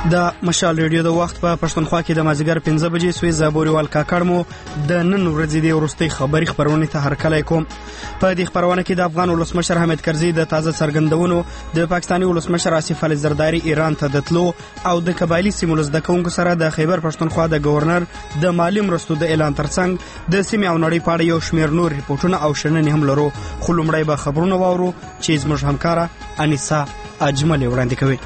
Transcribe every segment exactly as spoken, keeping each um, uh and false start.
د مشال ریډیو د وخت په پښتونخوا کې د مازیګر پنځه بجې سوي زابوريوال کاکړ مو د نن ورځې د ورستۍ خبري خبرونه ته هرکلی کوم. په دې خبرونه کې د افغان ولسمشر حامد کرزي د تازه څرګندونو، د پاکستاني ولسمشر آصف علي زرداری ایران ته د تلو او د قبایلی سیمو زده کوونکو سره د خیبر پښتونخوا د گورنر د مالی مرستو د اعلان ترڅنګ د سیمې او نړۍ په اړه یو شمېر نور ریپورتونه او شننې هم لرو. خو لومړی به خبرونه واورو چې زموږ همکاره انیسا اجمل وړاندې کوي.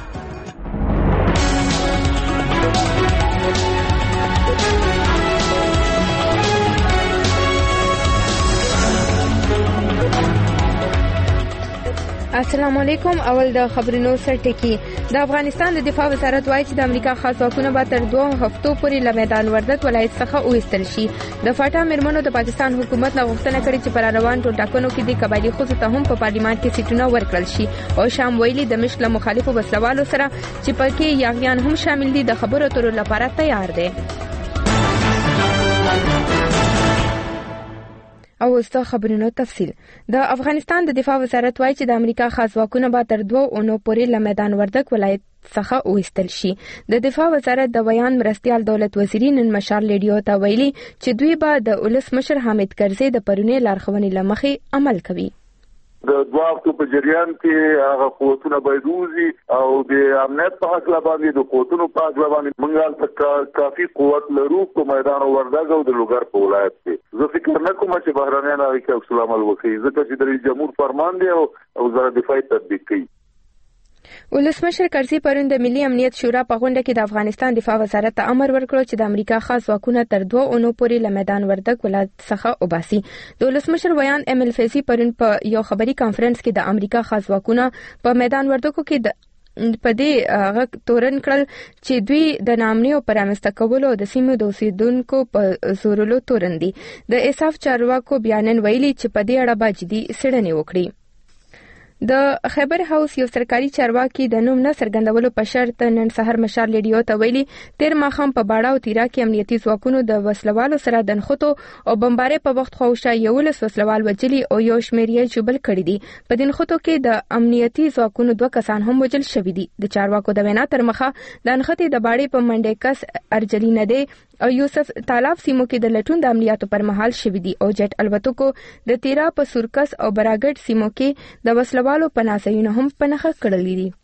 السلام علیکم. اول د خبرونو سرټکی. د افغانستان د دفاع وزارت وایي چې د امریکا خاص ځواکونه به تر دوه هفتو پورې له میدان وردګ ولایت څخه وایستل شي. د فاټا میرمنو د پاکستان حکومت نه غوښتنه کړې چې پر روان ټولټاکنو کې د قبایلی ښځو ته هم په پارلیمان کې سیټونه ورکړل شي. او شام ویلي د مشکل مخالفو وسلوالو سره چې پکې یاغیان هم شامل دي د خبرو اترو لپاره تیار دي. او اوس د خبرونو تفصیل. د افغانستان د دفاع وزارت وایي چې د امریکا خاص ځواکونه به تر دوه اونو پورې له میدان وردګ ولایت څخه وایستل شي. د دفاع وزارت د بیان مرستیال دولت وزیری نن مشال ریډیو ته ویلي چې دوی به د ولسمشر حامد کرزي د پرونی لارښوونې لمخې عمل کوي. د دوه هفتو په جریان کې هغه قوتونه باید وزي او د امنیت په حق باندې د قوتونو په حق باندې موږ ته کافي قوت لرو په میدان وردګ او د لوګر په ولایت کې. زه فکر نه کوم چې بهرانيان هغه کې اصول عمل وکړي ځکه چې د رئیس جمهور فرمان دی او وزارت دفاع تطبیق کوي. ولسمشر کرزي پرون د ملي امنیت شورا په غونډه کې د افغانستان دفاع وزارت ته امر ورکړ چې د امریکا خاص ځواکونه تر دوه اونو پورې له میدان وردګ ولایت څخه وباسي. د ولسمشر ویان ام ال فیزي پرون په یو خبري کانفرنس کې د امریکا خاص ځواکونه په میدان وردګ کې د په دې هغه تورن کړل چې دوی د نامنیو پرامسته کولو د سیمو د اوسیدونکو په زورلو تورن دي. د اساف چارواکو بیانن ویلي چې په دې اړه به جدي څېړنې وکړي. د خیبر هاوس یو سرکاري چارواکي د نوم نه څرګندولو په شرط نن سحر مشال ریډیو ته ویلي تیر ماښام په باړه او تیرا کې امنیتي ځواکونو د وسلوالو سره د نښتو او بمبارۍ په وخت خوښه یولس وسلوال وجلي او یو شمېر یې ژوبل کړي دي. په دې نښتو کې د امنیتي ځواکونو دوه کسان هم وجل شوي دي. د چارواکو د وینا تر مخه د نښتې د باړې په منډې کس ارجلی نده او یوسف تالاب سیمو کې د لټون د عملیاتو پر مهال شوي دي او جټ الوتکو د تیرا په سورکس او براګټ سیمو کې د وسلوالو په ناسایونه هم په نښه کړلي دي.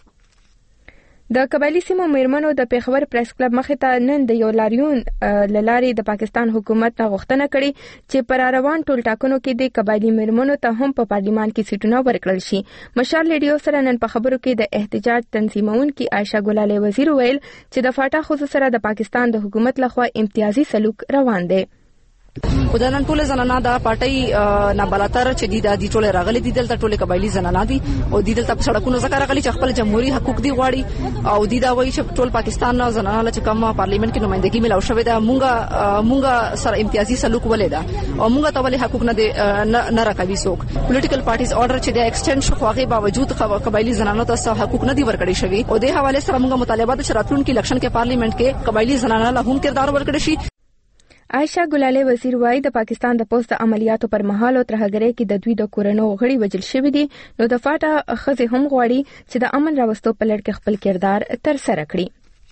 د قبایلی سیمو میرمنو د پیښور پریس کلب مخې ته نن د یو لاریون للاري د پاکستان حکومت نه غوښتنه کړې چې پر روان ټول ټاکنو کې د قبایلی میرمنو ته هم په پارلیمان کې سیټونه ورکړل شي. مشال ریډیو سره نن په خبرو کې د احتجاج تنظیمونکو عائشہ ګلالی وزیر ویل چې د فاټا خصوص سره د پاکستان د حکومت لخوا امتیازي سلوک روان دی. خدانن ټول زنانه د پټي نه بلاتر چې دي د ټول راغلي دي دلته ټول قبایلی زنانه دي او دي دلته په سړکونو ځکه راغلي چې خپل جمهوریت حقوق دي غواړي او دي دا وایي چې ټول پاکستان زنانه له کوم پارلیمنت کې نمائندګي ملو شوې ده مونږه مونږه سره امتیازي سلوک ولې ده او مونږه ته ولې حقوق نه نه راکوي څوک. پولیټیکل پارټیز اورډر چې د ایکسټند شو خواغي باوجود قبایلی زنانه ته حقوق نه دي ورکړي شوی او د حواله سره مونږه مطالبه د شراتون کې الیکشن کې پارلیمنت کې قبایلی زنانه له هم کردار ورکړي شي. عائشہ ګلالی وزیر وایي د پاکستان د پوسټ عملیاتو پر مهال او ترهګرۍ کې د دوی د کورونو غړي وجل شوی دي نو د فاټا ښځې هم غواړي چې د امن راوستو په لړ کې خپل کردار تر سره کړي.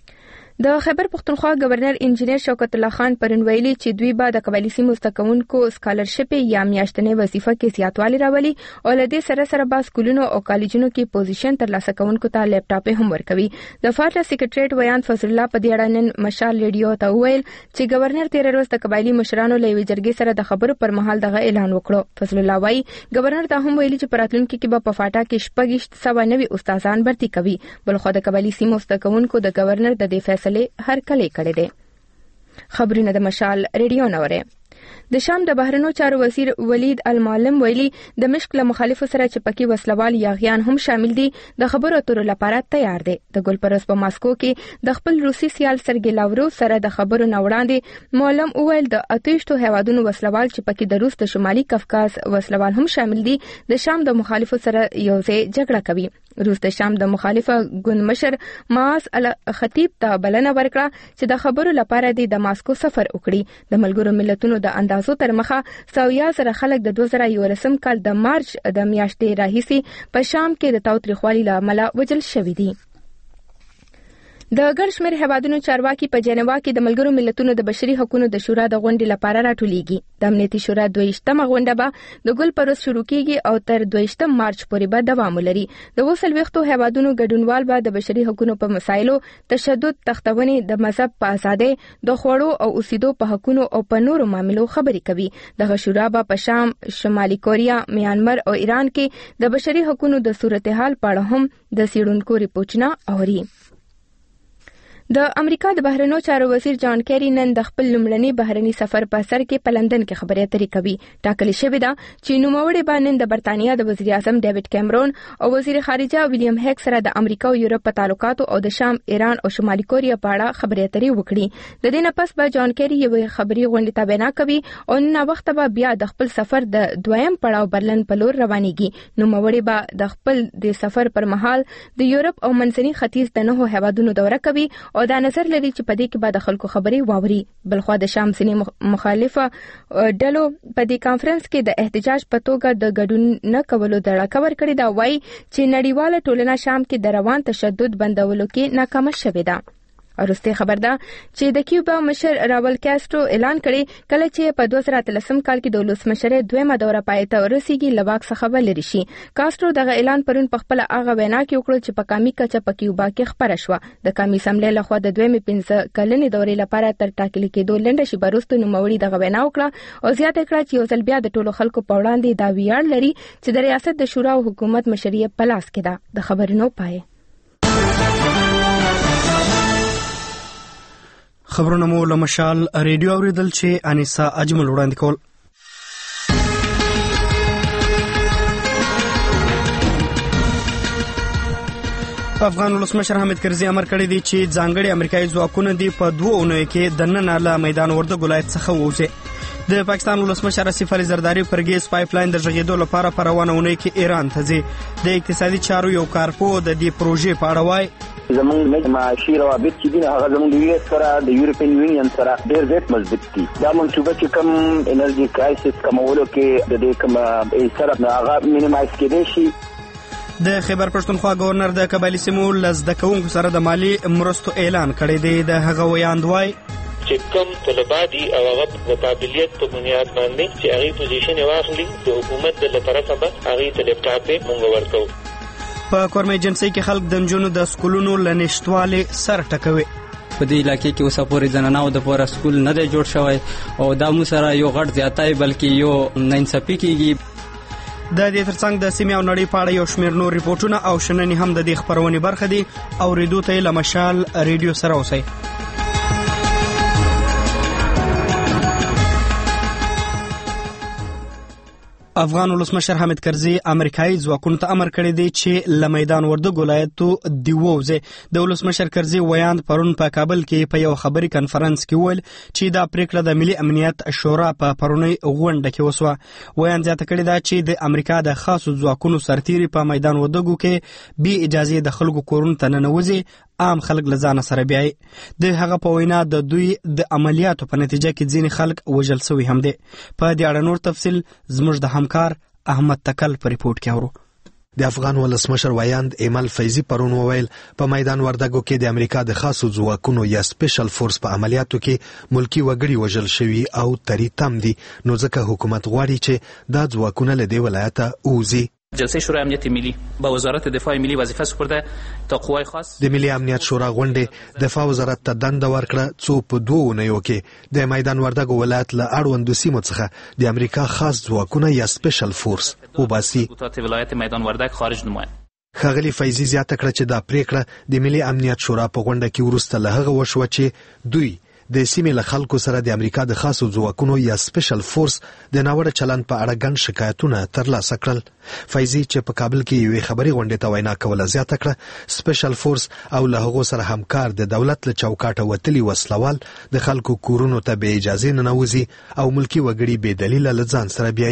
د خیبر پښتونخوا گورنر انجینیر شوکت الله خان پرون ویلي چې دوی به د قبایلی سیمو زدهکوونکو سکالرشپ یا میاشتنۍ وظیفه کې زیاتوالی راولي او له دې سره سره به سکولونو او کالجونو کې پوزیشن ترلاسه کوونکو ته لیپټاپ هم ورکوي. د فاټا سیکریټریټ ویان فضل الله په دې اړه نن مشال ریډیو ته ویل چې گورنر تیر ورځ د قبایلی مشرانو له یوې جرګې سره د خبرو پر مهال دغه اعلان وکړو. فضل الله وایي گورنر ته هم ویلي چې په راتلونکي کې به په فاټا کې شپږ سوه نوي استادان بھرتي کوي. بلخو د قبایلی سیمو زدهکوونکو د گورنر د دې فیصلې هرکلی کړی دی. خبرونه د مشال ریډیو نوره. د شام د بهرنیو چارو وزیر ولید المعلم ویلي د مشک له مخالفو سره چې پکې وسلوال یاغیان هم شامل دي د خبرو اترو لپاره تیار دي. د ګلپرس په ماسکو کې د خپل روسي سیال سرګي لاورو سره د خبرو نه وړاندې معلم وویل د اتیشتو هیوادونو وسلوال چې پکې د روس د شمالي کفکاز وسلوال هم شامل دي د شام د مخالفو سره یو ځای جګړه کوي. روس د شام د مخالفه ګوند مشر ماس الخطیب ته بلنه ورکړه چې د خبرو لپاره د ماسکو سفر وکړي. د ملګرو ملتونو د اندازو تر مخه سویا زره خلک د دوه زره یولسم کال د مارچ د میاشتې راهیسي په شام کې د تاوتریخوالي له امله وژل شوي دي. د ګڼ شمېر هیوادونو چارواکي په جنیوا کې د ملګرو ملتونو د بشري حقوقو د شورا د غونډې لپاره راټولیږي. د امنیتي شورا دویشتمه غونډه به د ګل پروز شروع کیږي او تر دویشتم مارچ پورې به دوام ولري. د اووه څلوېښتو هیوادونو ګډونوال به د بشري حقوقو په مسایلو، تشدد، تختونې، د مذهب په ازادۍ، د خوړو او اوسېدو په حقوقو او په نورو معاملو خبرې کوي. دغه شورا به په شام، شمالي کوریا، میانمار او ایران کې د بشري حقوقو د صورتحال په اړه هم د څېړونکو ریپورټونه اوري. د امریکا د بهرنیو چارو وزیر جان کیری نن د خپل لومړني بهرني سفر په سر کې په لندن کې خبرې اترې کوي. ټاکل شوې ده چې نوموړی به نن د برتانیا د وزیر اعظم ډیوډ کیمرون او وزیر خارجه ویلیام هیک سره د امریکا او یورپ په تعلقاتو او د شام، ایران او شمالي کوریا په اړه خبرې اترې وکړي. د دې نه پس به جان کیری یو خبري غونډه تابع کوي او نن وخت به بیا د خپل سفر د دویم پړاو برلن په لور روانيږي. نوموړی به د خپل د سفر پر مهال د یورپ او منځني ختیځ د نهو هیوادونو دوره کوي او دا نظر لري چې په دې کې به د خلکو خبرې واوري. بلخوا د شام ځینې مخالفه ډلو په دې کانفرنس کې د احتجاج په توګه د ګډون نه کولو د راکور کړي دا وایي چې نړیواله ټولنه شام کې د روان تشدد بندولو کې ناکامه شوې ده. ورسته خبر ده چې د کیوبا مشر راول کاسترو اعلان کړي کله چې په دوه زره اتلسم کال کې د ولسمشر دویمه دوره پای ته ورسیږي لواک څخه ولري شي. کاسترو دغه اعلان پرون په خپل هغه وینا کې وکړ چې په کامي کچه په کیوبا کې خبره شوه. د کامي سملې لخوا د دویمه پنځه کلنې دورې لپاره تر ټاکل کېدو لنډه شي وروسته نوموړي دغه وینا وکړه او زیاته کړه چې یو ځل بیا د ټولو خلکو په وړاندې دا ویاړ لري چې د ریاست د شورا او حکومت مشري په لاس کې ده. د خبرونو پای خبرونه مو له مشال ریډیو اوریدل چې انیسا اجمل وړاندې کول. افغان ولسمشر حامد کرزي امر کړی دی چې ځانګړي امریکایي ځواکونه دی په دوه اونیو کې د نن له میدان وردګ ولایت څخه ووځي. د پاکستان ولسمشر اسف علي زرداری پر ګیس پایپ لاین د ژغېدو لپاره په روانه اونۍ کې ایران ته ځي. د اقتصادي چارو یو کارپو د دې پروژې په اړه وایي زمونږ معاشي روابط چې دي هغه زمونږ د یو اس سره د یورپین یونین سره ډېر زیات مضبوط دي. دا منصوبه چې کوم انرژي کرایسس کمولو کې د دې کوم سره هغه مینیمایز کېدای شي. د خیبر پښتونخوا گورنر د قبایلی سیمو لزده کوونکو سره د مالی مرستو اعلان کړی دی. د هغه ویاند وایي چې کوم طلبه دي او هغه د قابلیت په بنیاد باندې چې هغه پوزیشن واخلي د حکومت د طرفه به هغه ته لیپټاپ مونږ ورکو. په کورمې جنسي کې خلک د نجونو د سکولونو لنشټوالې سر ټکوي. په دې علاقې کې اوسه پورې زنانو د پوره سکول نه دی جوړ شوی او دا مو سره یو غټ زیاتای بلکې یو ناانصافي کېږي. د دې ترڅنګ د سیمې او نړۍ په اړه یو شمېر نور ریپورټونه او شننې هم د دې خبرونې برخه دي. اورېدو ته یې له مشال ریډیو سره اوسئ. افغان ولسمشر حامد کرزي امریکایي ځواکونو ته امر کړی دی چې له میدان وردګ ولایتو دی ووځي. د ولسمشر کرزي ویاند پرون په کابل کې په یو خبري کنفرانس کې ویل چې دا پریکړه د ملي امنیت شورا په پرونی غونډه کې وسوه. ویاند زیاته کړی دا چې د امریکا د خاصو ځواکونو سرتیري په میدان وردګو کې بي اجازه د خلکو کورونو ته ننوځي، عام خلک لزانه سره بیاي. د هغه په وینا د دوی د عملیاتو په نتیجه کې ځینې خلک وژل شوي هم دي. په دې اړه نور تفصیل زموږ د همکار احمد تکل په ریپورت کې اورو. د افغان ولسمشر ویاند ایمل فیضی پرون وویل په میدان وردګو کې د امریکا د خاصو ځواکونو یا سپیشل فورس په عملیاتو کې ملکی وګړي وژل شوي او تری تم دي، نو ځکه حکومت غواړي چې دا ځواکونه له دې ولایته ووځي. جلسه شورای امنیت ملی با وزارت دفاع ملی وظیفه سپرده تا قوای خاص د ملي امنیت شورا غونډه دفاع وزارت ته دنده ورکړه څو په دوه اونیو کې د میدان وردګ ولایت له اړوندو سیمو څخه د امریکا خاص ځواکونه یا سپیشل فورس وباسي. ولایت میدان وردګ خارج نمایي. ښاغلي فیضي زیاته کړه چې دا پریکړه د ملي امنیت شورا په غونډه کې وروسته له هغه وشوه چې دوی د سیمې له خلکو سره د امریکا د خاصو ځواکونو یا سپیشل فورس د ناوړه چلند په اړه ګڼ شکایتونه ترلاسه کړل. فیضي چې په کابل کې یوې خبري غونډې ته وینا کوله زیاته کړه سپیشل فورس او له هغو سره همکار د دولت له چوکاټه وتلي وسلوال د خلکو کورونو ته بې اجازې ننوځي او ملکي وګړي بې دلیله له ځان سره بیایي.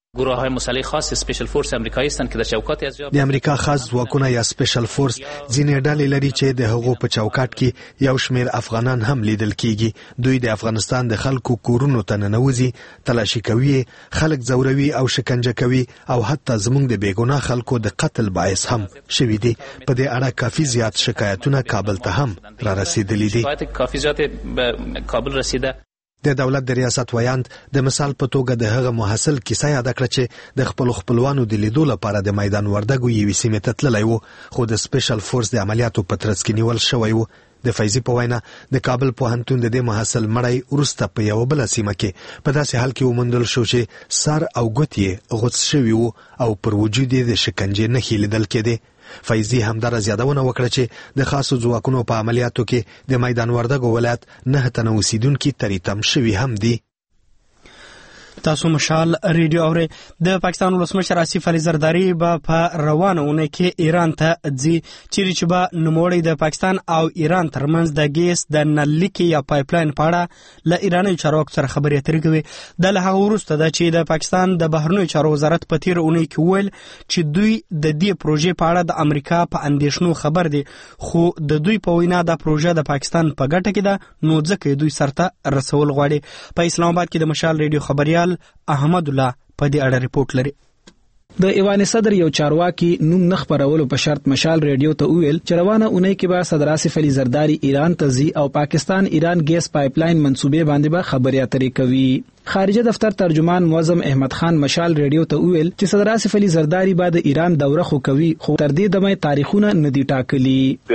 گروه های مسلح خاص سپیشل فورس امریکایي هستند که د چوکات از د امریکا خاص ځواکونه یا سپیشل فورس ځینې ډلې لري چې د هغو په چوکاټ کې یو شمېر افغانان هم لیدل کیږي. دوی د افغانستان د خلکو کورونو ته ننوځي، تلاشي کوي، خلک ځوروي او شکنجه کوي او حتی زموږ د بیګناه خلکو د قتل باعث هم شوي دي. په دې اړه کافي زیات شکایتونه کابل ته هم را رسیدلي دي. کافي زیات به کابل رسیده. د دولت د ریاست ویاند د مثال په توګه د هغه محصل کیسه یاد کړه چې د خپل خپلوانو د لیدو لپاره د میدان وردګو یوې سیمې ته تللی و، خو د سپیشل فورس د عملیاتو په ترڅ کې نیول شوی و. د فیضي په وینا د کابل پوهنتون د دې محصل مړی وروسته په یوه بله سیمه کې په داسې حال کې وموندل شو چې سر او ګوت یې غوڅ شوي وو او پر وجود یې د شکنجې نښې لیدل کېدې. فیضي همدارس یادونه وکړه چې د خاصو ځواکونو په عملیاتو کې د میدان وردګو ولایت نه تنه اوسیدونکي تریتم شوي هم دي. تاسو مشال ریډیو اورئ. د پاکستان ولسمشر آصف علي زرداری به په روانه اونۍ کې ایران ته ځي، چیرې چې به نوموړی د پاکستان او ایران ترمنځ د ګیس د نل لیکې یا پایپلاین په اړه له ایراني چارواکو سره خبرې اترې کوي. دا له هغه وروسته ده چې د پاکستان د بهرنیو چارو وزارت په تېره اونۍ کې وویل چې دوی د دې پروژې په اړه د امریکا په اندېښنو خبر دي، خو د دوی په وینا دا پروژه د پاکستان په ګټه کې ده، نو ځکه دوی سرته رسول غواړي. په اسلام آباد کې د مشال ریډیو خبریال احمد الله په دې اړه ریپورت لري. د ایوان صدر یو چارواکي نوم نه خبرولو په شرط مشال ریډیو ته ویل چې روانه اونۍ کې به صدر آصف علي زرداری ایران ته ځي او پاکستان ایران ګیس پایپلاین منصوبې باندې به خبرې اترې کوي. خارجه دفتر ترجمان معظم احمد خان مشال ریډیو ته ویل چې صدر آصف علي زرداری بعد ایران دوره خو کوي، خو تر دې دمه تاریخونه نه دي ټاکلي. د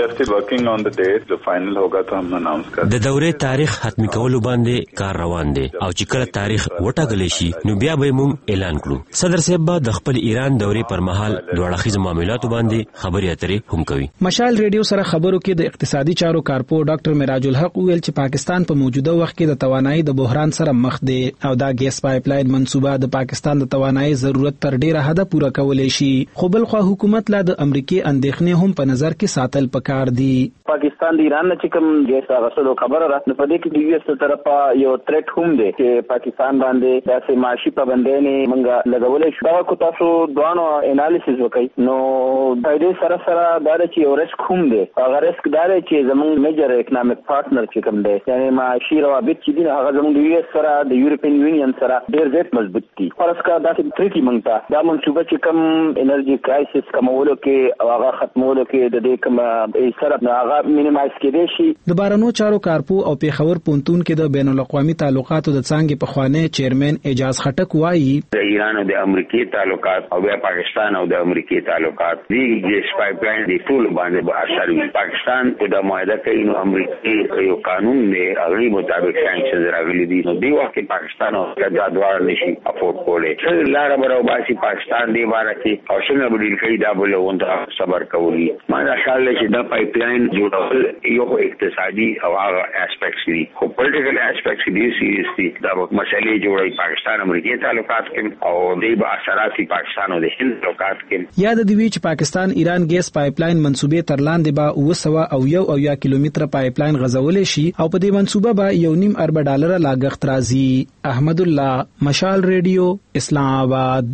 دورې تاریخ حتمی کولو باندې کار روان دی او چې کله تاریخ وټاکل شي نو بیا به موږ اعلان کړو. صدر صاحب به د خپل ایران دورې پر مهال دوه اړخیز معاملاتو باندې خبرې اترې هم کوي. مشال ریډیو سره خبرو کې د اقتصادي چارو کارپو ډاکټر معراج الحق ویل چې پاکستان په موجوده وخت کې د توانایي د بحران سره مخ دی او دا ګیس پایپلاین منصوبه د پاکستان د توانایي ضرورت تر ډیره حده پوره کولای شي، خو بل خو حکومت لا د امریکای اندېښنې هم په نظر کې ساتل پکار دي. پاکستان د ایران نه چې کوم ګیس غسلو خبره را نه پدې کې د یو اس طرفه یو تریټ هم دی چې پاکستان باندې داسې معاشي پابندۍ منګه لګولې شو. دا کو تاسو دوانو انالیسس وکړئ نو د دې سره سره دا چې یو ریسک هم دی. هغه ریسک دا دی چې زموږ میجر اکونومیک پارټنر چې کوم دی یعنی معاشي روابط چې دي هغه زموږ د یو اس سره د یورپین یونین سره ډېر زیات مضبوط دي. فرض کا داسې تریټي منګه دا منصوبه چې کوم انرژي کرایسس کمولو کې او هغه ختمولو کې د دې کوم سره هغه مینیمایز کېدې شي. د بهرنیو چارو کارپو او پیښور پونتون کې د بین الاقوامي تعلقاتو د څانګې په خوانی چیرمن اعجاز خټک وایي د ایران او د امریکای تعلقات او د پاکستان او د امریکای تعلقات دی ګیس پایپلاین دی ټول باندې به اثر وي. پاکستان د معاهده کوي نو امریکای یو قانون دی هغه مطابق سانکشنز راغلي دي نو دی وخت پاکستان او د دوار نشي افورد کولای. لار برو باسي پاکستان دی بارا کې او څنګه بدیل کوي دا بل وند صبر کوي. ما دا خیال چې دا پایپلاین جوړول یو اقتصادي او هغه اسپیکټس دي خو پولیټیکل اسپیکټس دي سیریسلی دا مسلې جوړي پاکستان امریکای تعلقات کې او دی به اثرات پاکستان او د هند تعلقات کې. یاد دی وی چې پاکستان ایران ګیس پایپلاین منصوبې تر لاندې به اوه سوه او یو او یا کیلومتره پایپلاین غځولې شي او په دې منصوبه به یو نیم ارب ډالر لاګښت راځي. احمد الله مشال ریډیو اسلام آباد.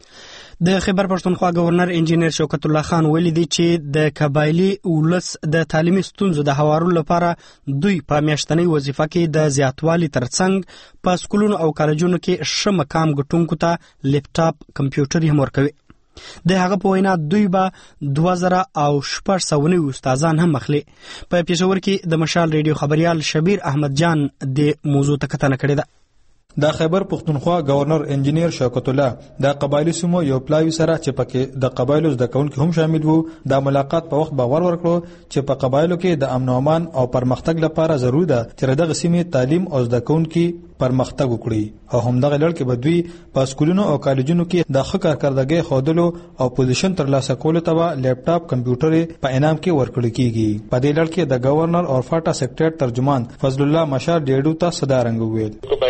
د خیبر پښتونخوا گورنر انجینیر شوکت الله خان ویلي دی چې د قبایلی ولس د تعلیمي ستونزو د هوارولو لپاره دوی په میاشتنۍ وظیفه کې د زیاتوالي ترڅنګ په سکولونو او کالجونو کې ښه مقام ګټونکو ته لیپټاپ کمپیوټر هم ورکوي. د هغه په وینا دوی به دوه زره او شپږ سوه نوي استادان هم اخلي. په پېښور کې د مشال ریډیو خبریال شبیر احمد جان د موضوع ته کتنه کړې ده. د خیبر پښتونخوا گورنر انجینیر شوکت الله د قبایلی سیمو یو پلاوی سره چې پکې د قبایلو زده کوونکي هم شامل وو د ملاقات په وخت باور ورکړو چې په قبایلو کې د امن او امان او پرمختګ لپاره ضروري ده چې دغه سیمې تعلیم او زده کوونکي پرمختګ وکړي او همدغه لړ کې بدوی په سکولونو او کالجونو کې د ښه کارکردګۍ ښودلو او پوزیشن ترلاسه کولو ته لیپټاپ کمپیوټر په انعام کې ورکړل کیږي. په دې لړ کې د گورنر او فاټا سیکریټری ترجمان فضل الله مشار ډیډو ته صدارنګ ویل. قبایلی جرګه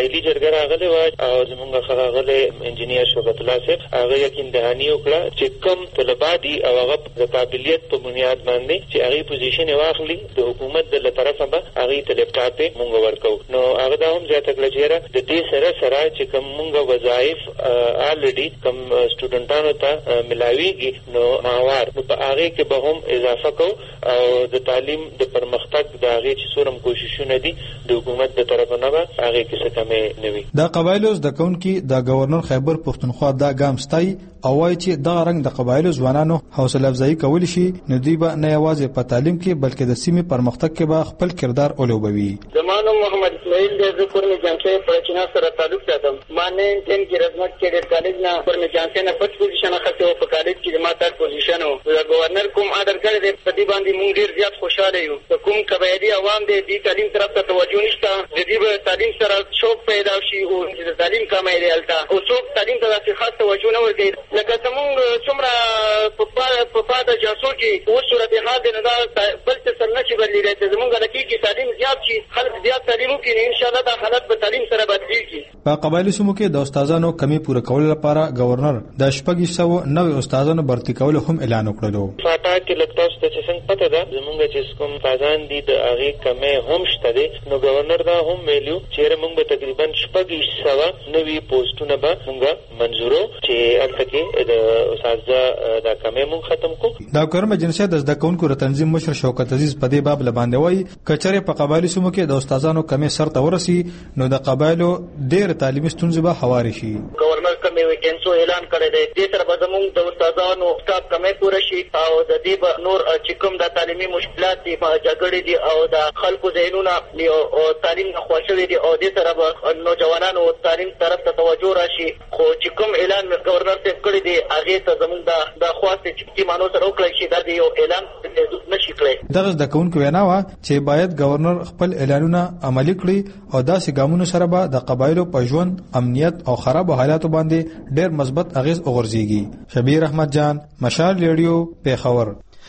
راغلی و او زمونږ ښاغلی انجینیر شوکت الله صاحب هغه یقین دهاني وکړه چې کوم طلبا دي او هغه د قابلیت په بنیاد باندې چې هغې پوزیشن یې واخلي د حکومت د له طرفه به هغې ته لیپټاپ یې مونږ ورکوو. نو هغه دا هم زیاته کړه چې یاره د دې سره سره چې کوم مونږ وظایف آلریډي کوم سټوډنټانو ته ملاویږي نو ماوار نو په هغې کې به هم اضافه کوو او د تعلیم د پرمختګ د هغې چې څومره کوششونه دي د حکومت د طرفه نه به هغې کې څه کمې نه وي. د قبایلو زده کوونکي د گورنر خیبر پښتونخوا دا ګام ستایي او وایي چې دغه رنګ د قبایلو ځوانانو حوصله افزایي کولی شي نو دوی به نه یوازې په تعلیم کې بلکې د سیمې پرمختګ کې به خپل کردار ولوبوي. زما نوم محمد اسماعیل دی. زه کورني جانسي په چینار سره تعلق ساتم. ما نه ټین کې رزمت کې د کالج نه کورني جانسي نه پټ پوزیشن اخته او په کالج کې ما تر پوزیشن او د گورنر کوم آرډر کړی دی په دې باندې مونږ ډیر زیات خوشاله یو. کوم قبایلی عوام دي د تعلیم طرف ته توجه نشته. د دې به تعلیم سره شوق پیدا شي او د تعلیم کمه دی الته او څوک تعلیم ته داسې خاص توجه نه ورکوي لکه څنګه څومره په په پاده جاسو کې او صورت حال د نه بل څه سره نه چې بدلی راځي. زمونږ د کې تعلیم زیات شي خلک زیات تعلیم وکړي ان شاء الله دا حالت به تعلیم سره بدلیږي. په قبایلی سیمو کې د استادانو کمی پوره کولو لپاره گورنر د شپږ سو نوې استادانو برتي کول هم اعلان وکړو. فاټا کې لکه څه چې څنګه پته ده زمونږ چې کوم استادان دي د هغه کمی هم شته دي نو گورنر دا هم ویلو چې موږ به تقریبا شپږ سو نوې پوسټونه به موږ منزورو چې الته کې د استاده دا کمی مون ختم کو. دا کورم جنسیت د زده کوونکو ر تنظیم مشر شوکت عزیز په دې باب لباندې وایي کچره په قبایلی سیمو کې د استادانو کمی سر ته ورسی نو د قبایلو ډېر تعلیمي ستونزې به هواري شي. گورنر کمی ویکینسو اعلان کړی دی دې سره به زموږ د استادانو استاد کمی پوره شي او د دې به نور چې کوم د تعلیمي مشکلات دي جګړې دي او د خلکو ذهنونه او تعلیم نه خوښوي دي او دې سره به نوجوانانو تعلیم طرف ته توجه راشي. خو چې کوم اعلان گورنر صاحب کړی دی هغه ته زموږ د د خواست چې مانو سره وکړي شي دا یو اعلان نشي کړی. دغه د کوونکو وینا و چې باید گورنر خپل اعلانونه عملي کړي او داسې ګامونو سره به د قبایلو په ژوند امنیت او خراب حالاتو باندې ډېر مثبت اغیز وغورځيږي. شبیر احمد جان مشال ریډیو پیښور.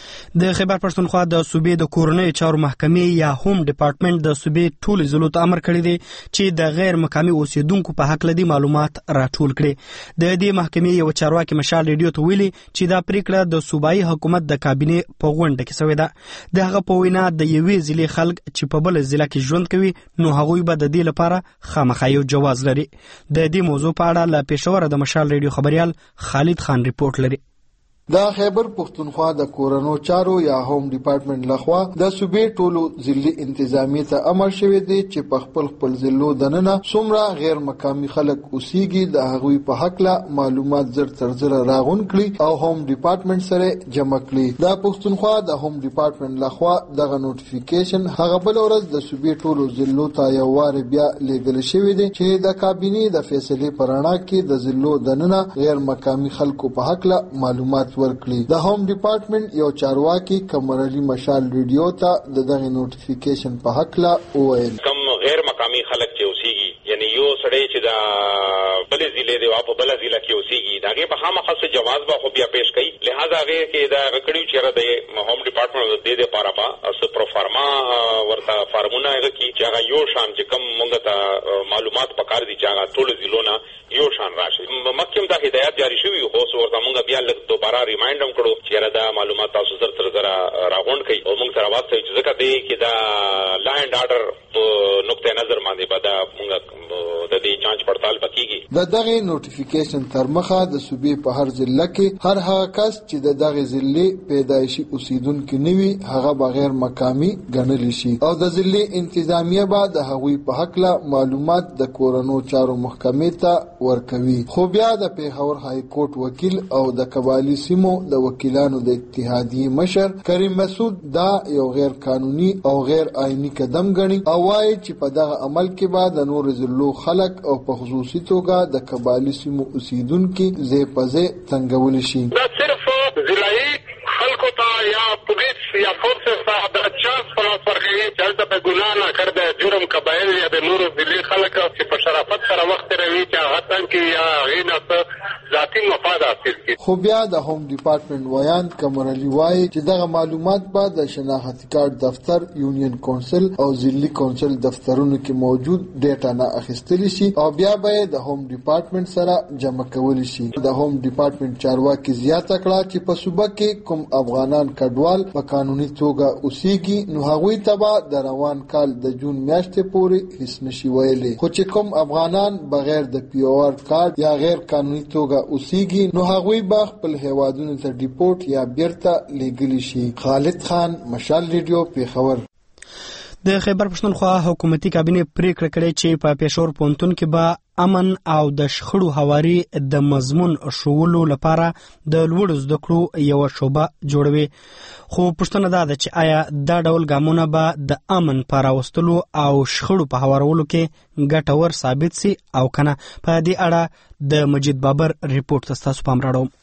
د خیبر پښتونخوا د صوبې د کورنۍ چارو محکمې یا هوم ډپارټمنټ د صوبې ټول ضلعو ته امر کړی دی چې د غیر مقامي اوسیدونکو په حق لدی معلومات راټول کړي. د دې محکمې یو چارواکي مشال ریډیو ته ویلي چې دا پریکړه د صوبایي حکومت د کابینې په غونډه کې شوې ده. د هغه په وینا د یوې ضلع خلک چې په بل ضلع کې ژوند کوي نو هغوی به د دې لپاره خامخا یو جواز لري. د دې موضوع په اړه له پېښور د مشال ریډیو خبريال خالد خان ریپورت لري. د خیبر پښتونخوا د کورونو چارو یا هوم ډپارټمنټ لخوا د صوبې ټولو ضلعي انتظامی ته امر شوی دی چې په خپل خپل ضلعو دننه څومره غیر مقامي خلک اوسېږي د هغوی په حق له معلومات زر تر زر راغون کړي او هوم ډپارټمنټ سره جمع کړي. د پښتونخوا د هوم ډپارټمنټ لخوا دغه نوټیفیکیشن هغه بل ورځ د صوبې ټولو ضلعو ته یو وار بیا لیږل شوی دی چې د کابینې د فیصلې پرانا کې د ضلعو دننه غیر مقامي خلکو په حق له معلومات ورکړي. د هوم ډپارټمنټ یو چارواکي کمرالي مشال ریډیو ته د دغه نوټیفیکیشن په حق لا وویل کم غیر مقامي خلک چې اوسېږي یعنی یو سړی چې دا بلې ضلع دی او په بل ضلع کې اوسېږي دا هغه په خامخا څه جواز به خو بیا پیش کړي. لہذا هغه کې دا غکړیو چې را د هوم ډپارټمنټ د دې لپاره با اس پروفارما ورته فارمونه هغه کې چې هغه یو شان چې کم مونږ ته معلومات پکار دي چې هغه ټول ضلعونه یو شان راشي. مکه دا هدایت جاری شوی خو ورته مونږ بیا لږ دوباره ریمایند هم کړو چې دا معلومات تاسو سره تر زرا راغونډ کړئ او موږ سره واسطه چې ځکه دی چې دا لایند آرډر په نقطه نظر باندې به دا موږ د دې جانچ پړتال وکړي. د دغه نوټیفیکیشن تر مخه د صوبې په هر ضلع کې هر هغه کس چې د دغه ضلع پیدایشي اوسیدونکو نوي هغه بغیر مقامي ګڼل شي او د ضلع انتظامیه به د هغوی په حق له معلومات د کورونو چارو محکمې ته ورکوي. خو بیا د پیښور های کورټ وکیل او د قبایلی سیمو د وکیلانو د اتحادیې مشر کریم مسعود دا یو غیر قانوني او غیر آئینی قدم ګڼي او وايي چې په دغه عمل کې به د نور ضلعو خلک او په خصوصي توګه د قبایلی سیمو اوسیدونکو ځای په ځای تنګول شي. دا صرف ضلعي خلکو ته یا پولیس یا فورسز ته د چانس پلاس ورکوي چې هلته په ګناه نه کړده جرم قبایل یا د نورو ضلعي خلک چې په شرافت سره وخت تېروي چې هغه تنګ کړي یا هغې نه څه ذاتي مفاد حاصل کړي. خو بیا د هوم ډپارټمنټ ویان قمر علي وایي چې دغه معلومات به د شناختی کارت دفتر، یونین کونسل او ضلعي کونسل دفترونو کې موجود ډیټا نه اخیستل شي او بیا به د هوم ډپارټمنټ سره جمع کول شي. د هوم ډپارټمنټ چارواکي زیاته کړه چې په صوبه کې کوم افغانان کډوال په قانوني توګه اوسېږي نو هغوی ته به د روان کال د جون میاشتې پورې هیڅ نشي ویلي، خو چې کوم افغانان بغیر د پی او آر کارت یا غیر قانوني توګه اوسېږي نو هغوی به خپل هیوادونو ته ډیپورټ یا بیرته لیږلی شي. خالد خان، مشال ریډیو، پیښور. د خیبر پښتونخوا حکومتي کابینه پریکړه کړې چې په پېښور پوهنتون کې به امن او د شخړو هواري د مضمون ښوولو لپاره د لوړو زده کړو یوه شعبه جوړوي. خو پوښتنه دا ده چې آیا دا ډول ګامونه به د امن په راوستلو او شخړو په هوارولو کې ګټور ثابت سي او کنه؟ په دې اړه د مجید بابر ریپورت ته ستاسو پام راوړم.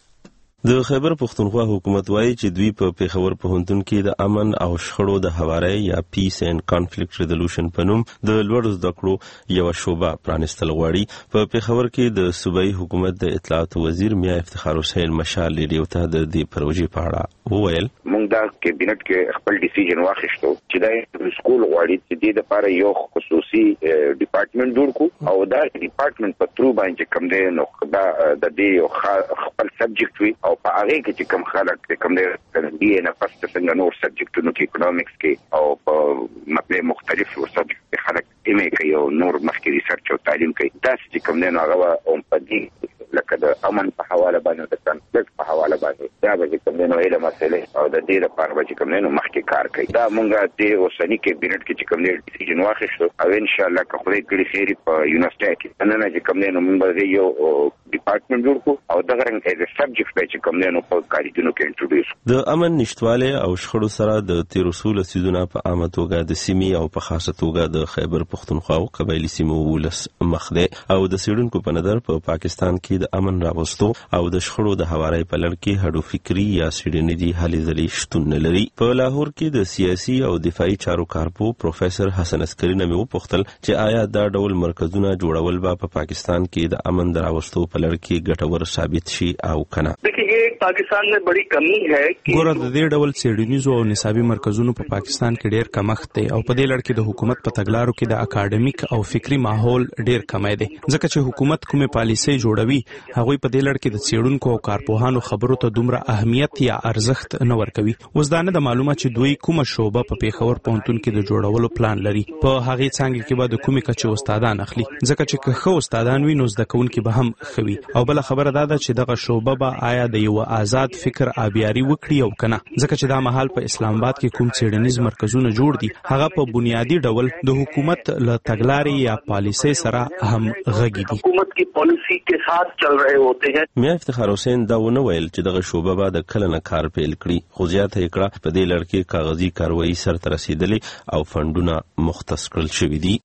د خیبر پښتونخوا حکومت وایي چې دوی په پېښور پوهنتون کې د امن او شخړو د هواري یا پیس اینڈ کانفلیکټ ریزولوشن په نوم د لوړو زده کړو یوه شعبه پرانیستل غواړي. په پېښور کې د صوبایي حکومت د اطلاعات وزیر میاں افتخار حسین مشال ریډیو ته د دې پروژې په اړه وویل. موږ دا کابینټ کې خپل ډیسیژن واخیستو چې دا سکول غواړي چې د لپاره یو خصوصي ډپارټمنټ جوړ کړو او دا ډپارټمنټ په ترو باندې کوم دی نو دا د دې خپل سبجیکټ وي او په هغه کې چې کوم خلک کوم دی بي نه پسته څنګه نور سبجیکټونو کې اکونومکس کې او په مطلب مختلفو سبجیکټ خلک ایم ای کوي او نور مخکې ریسرچ او تعلیم کوي. دا چې کوم دی نو هغه هم په دې لکه د امن په حواله باندې د کانفلیکټ په حواله باندې دا به کوم دی نو علم مسله او د دې لپاره به کوم دی نو مخکې کار کوي. دا مونږه د اوسنی کابینټ کې چې کوم دی ډیسیژن واخیستو او ان شاء الله که خدای کړي خیر په یونیورسيټي کې نن نه چې کوم دی نو موږ به یو ډپارټمنټ جوړ کړو او دغه رنګ ایز ا سبجیکټ به چې کوم دی نو په کاریډونو کې انټروډیوس. د امن نشټواله او شخړو سره د تیر اصول سیدونه په عامه توګه د سیمې او په خاصه توګه د خیبر پښتونخوا او قبایلی سیمو ولس مخ دی او د سیډونکو په نظر په پاکستان کې د امن راوستو او د شخړو د هواري په لړ کې هډو فکری یا سیډنیدي هلي ځلي شتون نه لري. په لاهور کې د سیاسي او دفاعي چارو کارپو پروفیسور حسن عسکری نه مې وپوښتل چې آیا دا ډول مرکزونه جوړول به په پاکستان کې د امن راوستو په لړ کې ګټور ثابت شي او کنه؟ देखिए पाकिस्तान में बड़ी कमी है कि ګوره د دې ډول سیډنیزو او نصابي مرکزونو په پاکستان کې ډېر کمښت دی او په دې لړ کې د حکومت په تګلارو کې د اکاډمیک او فکری ماحول ډېر کمی دی ځکه چې حکومت کومه پالیسي جوړوي هغه په دې لړ کې د سیډونکو او کارپوهانو خبرو ته دومره اهمیت یا ارزښت نه ورکوي. اوس دا نه د معلومه چې دوی کومه شوبه په پېښور پوهنتون کې د جوړولو پلان لري. په هغه څنګه کې به د کومې کچې استادان اخلي ځکه چې که ښه استادان وي نو زده کوونکي به هم ښه وي. او بل خبره دا ده چې دغه شوبه به آیا د یو آزاد فکر آبیاري وکړي او کنه ځکه چې دا مهال په اسلام آباد کې کوم څېړنیز مرکزونه جوړ دي هغه په بنیادی ډول د حکومت له تګلارې یا پالیسۍ سره هم غږی دي. حکومت کی پالیسی کے ساتھ چل رہے ہوتے ہیں. میاں افتخار حسین دا ونه ویل چې دغه شوبه به د کله نه کار پیل کړي خو زیاته یې کړه په دې لړ کې کاغذي کاروایی سرته رسیدلې او فنډونه مختص کړل شوي دي.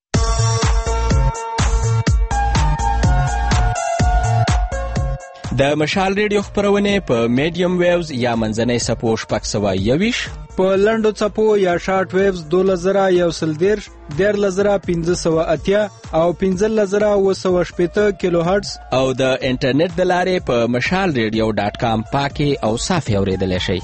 د مشال ریډیو خبرونه په میډیم ویوز یا منځنۍ سپو شپږ سوه یویش په لنډو څپو یا شارټ ویوز دوله زره یو سل دیرش دیارلس زره پنځه سوه اتیا او پنځلس زره اووه سوه شپېته کیلو هرټز او د انټرنیټ د لارې په مشال ریډیو ډاټ کام پاکي او صافي اورېدلی شئ.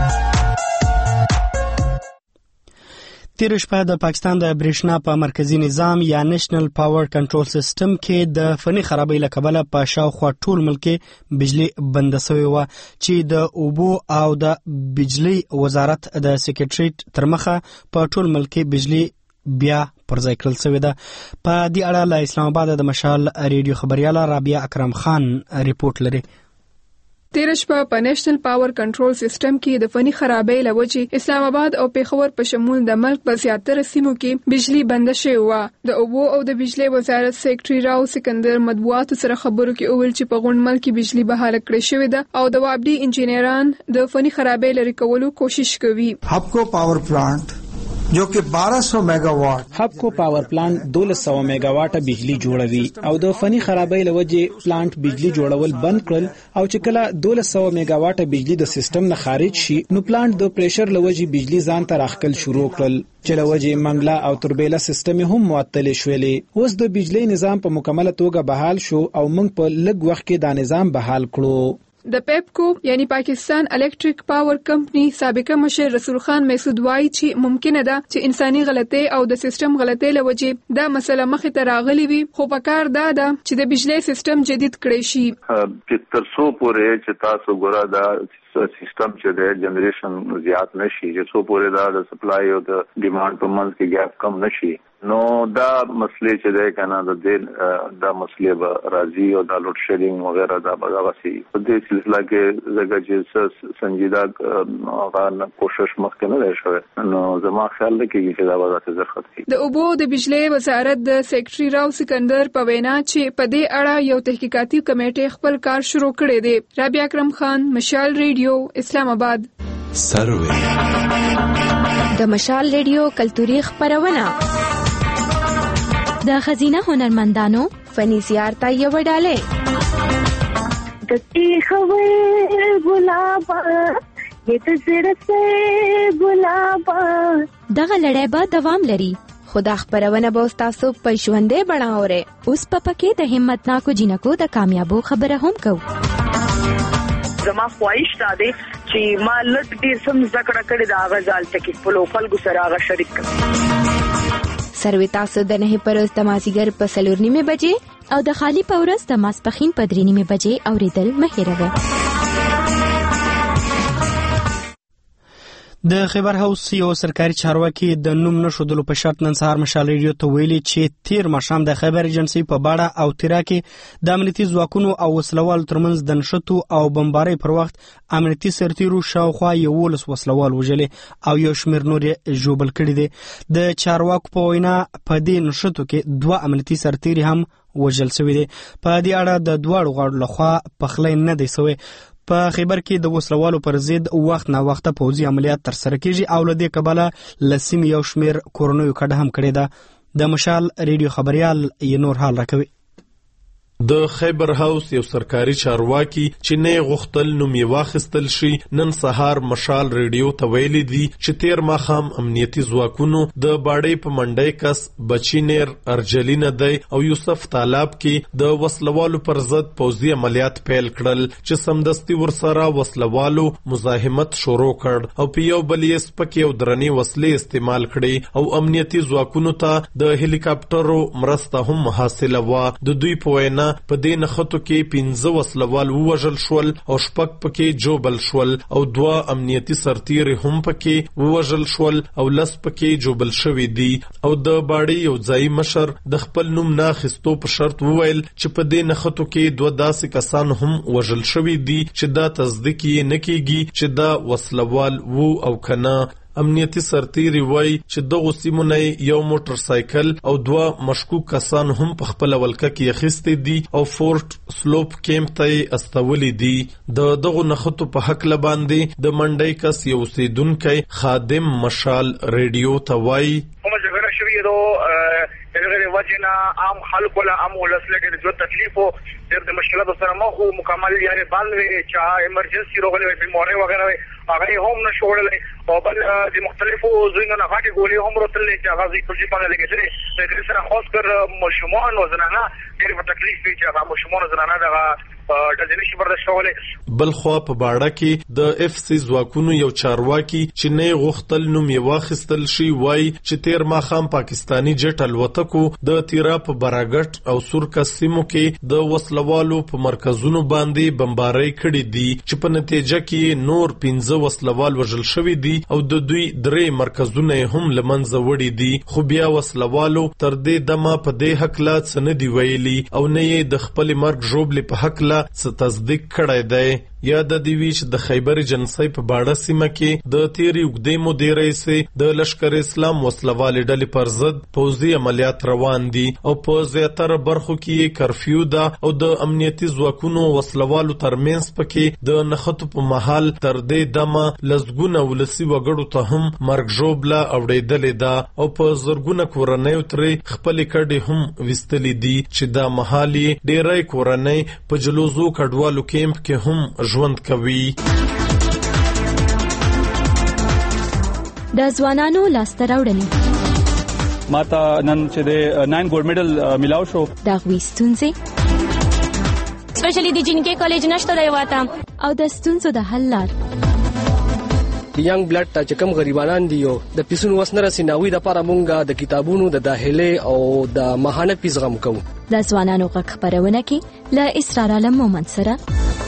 تیر شپه د پاکستان د برېښنا په مرکزی نظام یا نېشنل پاور کنټرول سیستم کې د فني خرابۍ له کبله په شاوخوا ټول ملک بجلی بنده شوې وه چې د اوبو او د بجلی وزارت د سکریټریټ تر مخه په ټول ملک بجلی بیا پر ځای کړل شوې ده. په دې اړه له اسلام آباد د مشال ریډیو خبرياله رابعه اکرم خان ریپورت لري. تیر شپه په نېشنل پاور کنټرول سیستم کې د فني خرابۍ له وجې اسلام آباد او پېښور په شمول د ملک په زیاتره سیمو کې بجلی بنده شوې وه. د اوبو او د بجلی وزارت سکریټري راو سکندر مطبوعاتو سره خبرو کې وویل چې په غونډ ملک کې بجلی بحاله کړې شوې ده او د وابډي انجینران د فني خرابۍ لرې کولو کوشش کوي. هپکو پاور پلانټ जो कि बारह सौ मेगावाट هبکو پاور پلانټ دولس سوه میگاواټه بجلی جوړوي او د فني خرابۍ لوجه پلانټ بجلی جوړول بند کړل او چې کله دولس سوه میگاواټه بجلی د سیستم نه خارج شي نو پلانټ د پریشر لوجه بجلی ځان ته راخکل شروع کړل چې لوجه منګلا او تربیلا سیستم هم معطل شولې. اوس د بجلی نظام په مکمله توګه بحال شو او موږ په لږ وخت کې دا نظام بحال کړو. د پیپکو یعنی پاکستان الکتریک پاور کمپنی سابقه مشر رسول خان محسود وایي چې ممکنه ده چې انساني غلطي او د سیستم غلطي لوجه دا مسله مخې ته راغلي وي خو پکار دا ده چې د بجلی سیستم جدید کړي شي. چې تر څو پورې چې تاسو ګورئ دا سیستم چې د جنریشن زیات نشي چې څو پورې دا د سپلای او د ډیماند په منځ کې ګیپ کم نشي نو دا مسلې چې ده کنه د دې دا مسلې به راځي او دا لوډ شیډینګ وغیرہ دا به راځي په دې سلسله کې زګر چې سنجیده غان کوشش مخکې نه شوه نو زما خیال دی چې دا به راځي ځخت کی د اوبو د بجلی وزارت د سیکریټري راو سکندر په وینا چې په دې اړه یو تحقیقاتي کمیټه خپل کار شروع کړی دی. رابعه اکرم خان، مشال ریډیو، اسلام آباد. سروي د مشال ریډیو کلتوري خبرونه د خزینه هنرمندانو فني زیارت یو ډاله د تیخوي ګلاب یت زړه سه ګلاب دغه لړۍ به دوام لري. خدا خبرونه به تاسو په ژوندې بڼاوره اوس په پکې د همت ناکو جنکو د کامیابو خبره هم کو. زما خواهش ده چې ما لټ ډیر سم ذکر کړی دا غزال ټکی په لوکل ګسراغه شریک سروي تاسو د نه پرز د مازیګر په سلور نیمه بجې او د خالی پورس د ماسپخین په درې نیمه بجې اوریدل مهیروه. د خیبر هاوس یو سرکاري چارواکي د نوم نشودلو په شرط نن سهار مشال ریډیو ته ویلي چې تیر ماښام د خیبر ایجنسی په باړه او تیرا کې د امنیتي ځواکونو او وسلوال ترمنځ د نشټو او بمبارۍ پر وخت امنیتي سرتیرو شاوخوا یولس وسلوال وژلې او یو شمېر نور ژوبل کړي دي. د چارواکو په وینا په دې نشټو کې دوه امنیتي سرتیري هم وژل شوي دي. په دې اړه د دواړو غاړو لخوا پخلی نه دی سوی. په خیبر کې د وسلوالو پر ضد وخت نه وخت پوځي عملیات تر سره کیږي او له دې کبله لسیم یو شمیر کورونو کډه هم کړی ده. د مشال ریډیو خبريال یې نور حال راکوي. د خیبر هاوس یو سرکاري چارواکي چې نه غختل نوم یې واخیستل شي نن سهار مشال ریډیو ته ویلي دي چې تیر ماښام امنیتي ځواکونو د باډۍ په منډۍ کس بچینیر ارجلینه دی او یوسف طالب کې د وسلوالو پر ضد پوځي عملیات پیل کړل چې سمدستي ورسره وسلوالو مزاحمت شروع کړ او په یو بل یې سپکې او درنې وسلې استعمال کړې او امنیتي ځواکونو ته د هلیکاپټرو مرسته هم حاصله وه. د دوی په وینا په دې نخښتو کې پنځه وسلوال ووژل شول او شپږ پکې جوبل شول او دوه امنیتي سرتیري هم پکې ووژل شول او لس پکې جوبل شوي دي. او د باډۍ یو ځایي مشر د خپل نوم نه اخیستو په شرط وویل چې په دې نخښتو کې دوه داسې کسان هم وژل شوي دي چې دا تصدیق یې نه کیږي چې دا وسلوال وو او کنه. امنیتي سرتیري وای چې دغه سیمونه یو موټر سایکل او دوه مشکوک کسان هم په خپل ولکه کې اخیستي دي او فورت سلوپ کیمپ ته استولي دي. د دغه نخښتو په حق لباندې د منډۍ کس یو سیدونکو خادم مشال ریډیو ته وای کومه جګړه شوې ده دغه وجنا عام خلکو له عام ولسلګر جو تکلیف او د مشکلاتو سره مخ او مکمل یعنی باندې چې ایمرجنسي روغلې بیماری وغیرہ هغه هم نشوړل او بل د مختلفو زوینو نه غاټي ګولې هم ورتلې چې هغه ځي په ځای لګېږي د دې سره خاص کر مشمون او زنانه ډېر په تکلیف دي چې هغه مشمون زنانه دغه د دې نشي برداشت کولای. بل خو په باړه کې د اف سی ځواکونو یو چارواکي چې نه غختل نوم یې واخیستل شي وای چې تیر ماښام پاکستانی جټ الوتکو د تیرا په براګټ او سورکا سیمو کې د وسلوالو په مرکزونو باندې بمبارۍ کړې دي چې په نتیجه کې نور پنځه وسلوال وژل شوي دي او د دوی درې مرکزونه هم لمنځه وړي دي. خو بیا وسلوالو تر دې دمه په دې حق لا څه نه دی ویلي او نه یې د خپل مرګ ژوبلې په حق لا څه تصدیق کړی دی. یا د دیوی چې د خیبر جنسي په باړه سیمه کې د تیری وګدې مدیرې سه د لشکر اسلام وسلوال ډلې پر ضد پوځي عملیات روان دي او په زیاتره برخو کې کرفیو ده او د امنیتي ځواکونو وسلوالو ترمنځ پکې د نخښتو په محل تر دې دمه لزګونه ولسی وګړو ته هم مرګ ژوبله اوړېدلې ده او په زرګونه کورنۍ ترې خپل کډې هم وستلې دي چې دا محالي ډېرای کورنۍ په جلوزو کډوالو کیمپ کې هم ژوند کوي. د ځوانانو لاسته راوړنې ماته نن چې د ناین ګولډ میډل ملاو شو د غوي ستونزې سپیشلی د جنکې کالج نشته دی واته او د ستونزو د حل لار د ینګ بلډ ته چې کوم غریبانان دي یو د پیسونو وسنره سیناوي د لپاره مونږه د کتابونو د داخله او د ماهانه پیس غم کوو. د ځوانانو غږ خبرونه کې ل اسرار عالم مومند سره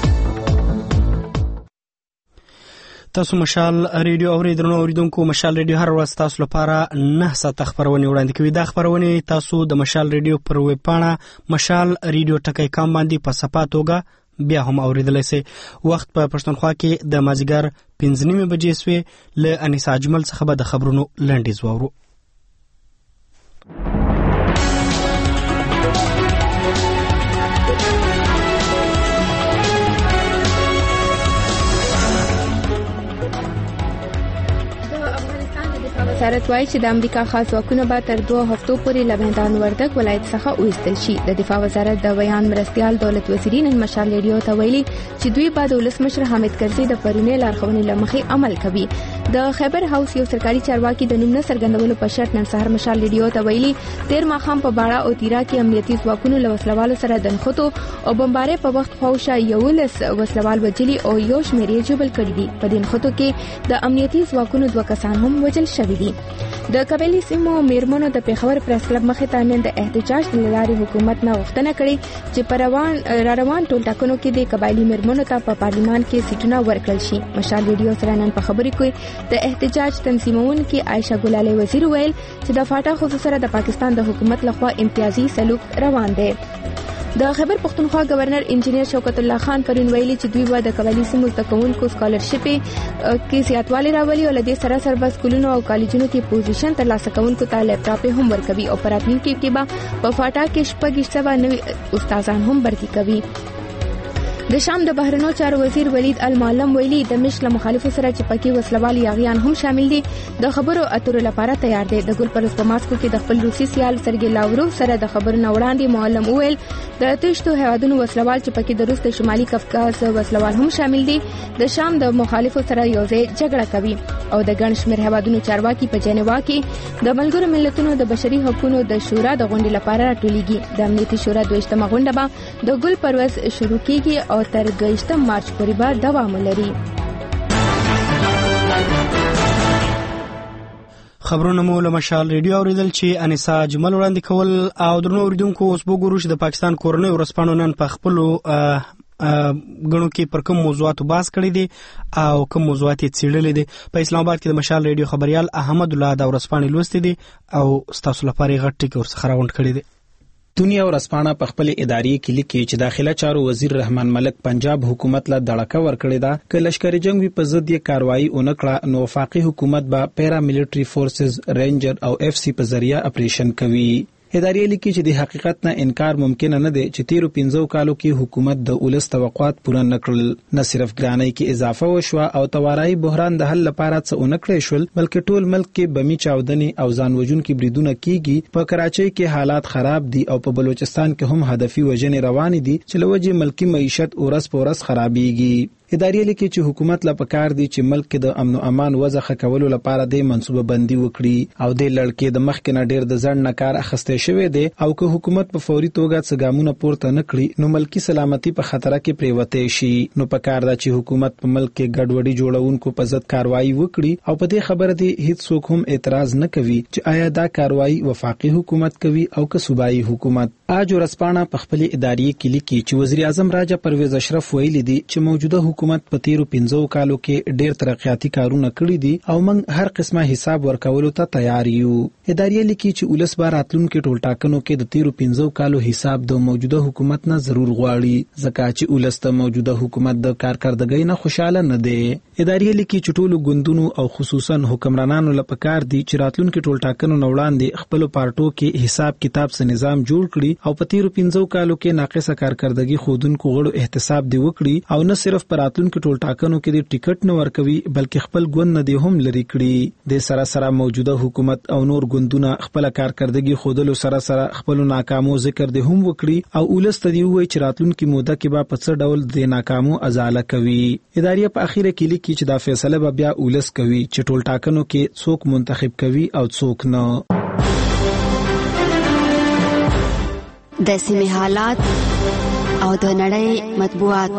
تاسو مشال ریډیو اوریدونکو اوریدونکو مشال ریډیو هر ورځ تاسو لپاره نه ساعت خبرونه وړاندې کوي. دا خبرونه تاسو د مشال ریډیو پر ویب پاڼه مشال ریډیو ټکی کام باندې په صفاتوګه بیا هم اوریدلای سي. وخت په پښتونخوا کې د مازیګر پنځه نیمه بجې سوې ل انیس اجمل څخه به د خبرونو لنډیز واورو. وزارت وايي چې د امریکا خاص ځواکونه به تر دوه هفتو پورې له میدان وردګ ولایت څخه وایستل شي. د دفاع وزارت د بیان مرستيال دولت وزیرین مشال ریډیو ته ویلي چې دوی بعد ولسمشر حامد کرزي د پرونی لارښوونې لمخې عمل کوي. د خیبر هاوس یو سرکاري چارواکي د نوم نه څرګندولو په شرط نن سهار مشال ریډیو ته ویلي تیر ماښام په باړه او تیرا کې امنیتي ځواکونو له وسلوالو سره د نښتو او بمبارې په وخت خوښه یو لس وسلوال وجلي او یو شمېر یې جبل کړی دي. په دې نښتو کې د امنیتي ځواکونو دوه کسان هم وجل شوي دي. د قبایلی سیمو میرمنو د پیښور پریس کلب مخې ته نن د احتجاج د لارې حکومت نه غوښتنه کړې چې پر روان را روان ټول ټاکنو کې د قبایلی میرمنو ته په پارلیمان کې سیټونه ورکړل شي. مشال ریډیو سره نن په خبرې کې د احتجاج تنظیمونکو عائشہ ګلالي وزیر ویل چې د فاټا خصوصا سره د پاکستان د حکومت لخوا امتیازي سلوک روان دی. د خیبر پختونخوا گورنر انجینیر شوکت الله خان پرون ویلي چې دوی به د قبایلی سیمو زده کوونکو سکالرشپ کې زیاتوالی راولي او لدې سره سره بس سکولونو او کالجونو کې پوزیشن ترلاسه کوونکو ته لیپټاپ هم ورکوي او پراتنیکي کې به په فاټا کې شپږ سوه نوي استادان هم برتي کوي. د شام د بهرنیو چارو وزیر ولید المعلم ویلي د مشل مخالفو سره چې پکې وسلوال یاغیان هم شامل دي د خبرو اترو لپاره تیار دي. د ګل پرس په ماسکو کې د خپل روسي سیال سرګي لاوروف سره د خبرو نه وړاندې معلم ویل د تشتو هوادونو وسلوال چې پکې د روس د شمالي کفکاز وسلوال هم شامل دي د شام د مخالفو سره یوځای جګړه کوي او د ګڼ شمېر هوادونو چارواکي په جنیوا کې د ملګرو ملتونو د بشري حقوقو د شورا د غونډې لپاره راټولېږي. د امنیتي شورا دویشتمه غونډه به د ګل پروس شروع کیږي او تر دویشتم مارچ پورې به دوام لري. خبرونه مو له مشال ریډیو اوریدل چې انیسا اجمل وړاندې کول او درنو اوریدونکو اوس وګورو چې د پاکستان کورنۍ ورسپانو نن په خپل غنو کې پر کوم موضوعات باس کړی دي او کوم موضوعات څېړلې دي. په اسلام آباد کې د مشال ریډیو خبريال احمد الله دا ورسپانې لوستي دي او تاسو لپاره غټ ټکی ورڅخه راوند کړی دي. دنیا ورسپانه په خپل اداري کې لیکي چې داخله چارو وزیر رحمان ملک پنجاب حکومت له دړکه ورکړی دا ک لشکري جنگ وی په ضد یې کاروایی اونکړه نو وفاقي حکومت به پیرا ملټري فورسز رینجر او اف سی په ذریعہ اپریشن کوي. اداري لیکي چې د حقیقت نه انکار ممکن نه دی چې تیرو پنځو کالو کې حکومت د اولس توقعات پوره نکړل. نه صرف ګرانۍ کې اضافه وشوه او توارای بحران د حل لپاره څه اونکړې شول بلکې ټول ملک کې بمی چاودنې او ځانوژن کې بریدونه کیږي. په کراچۍ کې حالات خراب دي او په بلوچستان کې هم هدفي وژنې روان دي چې لوجه ملکی معیشت اورس پورس خرابېږي. اداري لیکي چې حکومت لا پکار دي چې ملک د امن او امان وضع ښه لپاره د منصوبه بندي وکړي او د لړکې د مخ کې نه ډېر د ځړ نه کار اخیستل شوی دی او که حکومت په فوري توګه څه ګامونه پورته نه کړي نو ملکی سلامتي په خطر کې پریوتې شي. نو پکار دا چې حکومت په ملک کې ګډوډي جوړونکو په ضد کاروایی وکړي او په دې خبره دی هیڅ څوک هم اعتراض نه کوي چې آیا دا کاروایی وفاقي حکومت کوي او که صوبایي حکومت. اج ورسپانه په خپل اداري کې لیکي چې وزیر اعظم راجا پرویز اشرف ویلي دي چې موجوده حکومت په تیرو پنځو کالو کې ډېر ترقیاتي کارونه کړی دي او موږ هر قسمه حساب ورکولو ته تیار یو. ادارې لیکي چې ولس به راتلونکي ټولټاکنو کې د تیرو پنځو کالو حساب د موجوده حکومت نه ضرور غواړي ځکه چې ولس ته موجوده حکومت د کارکردګۍ نه خوشاله نه دی. ادارې لیکي چې ټولو ګوندونو او خصوصا حکمرانانو لپاره کار دي چې راتلونکي ټولټاکنو نه وړاندې خپل پارټو کې حساب کتاب سره نظام جوړ کړي او په تیرو پنځو کالو کې ناقصه کارکردګي خودونکو غړو احتساب دی وکړي او نه صرف پر راتلونکو ټولټاکنو کې د ټیکټ نه ورکوي بلکې خپل ګوند نه دی هم لري کړي. د سره سره موجوده حکومت او نور ګوندونه خپل کارکردګي خودلو سره سره خپل ناکامو ذکر دی هم وکړي او ولست دی وایي چې راتلونکو موده کې به په څه ډول د ناکامو ازاله کوي. ادارې په اخیره کې لیکي چې دا فیصله به بیا ولست کوي چې ټولټاکنو کې څوک منتخب کوي او څوک نه. د سیمې حالات او د نړۍ مطبوعات.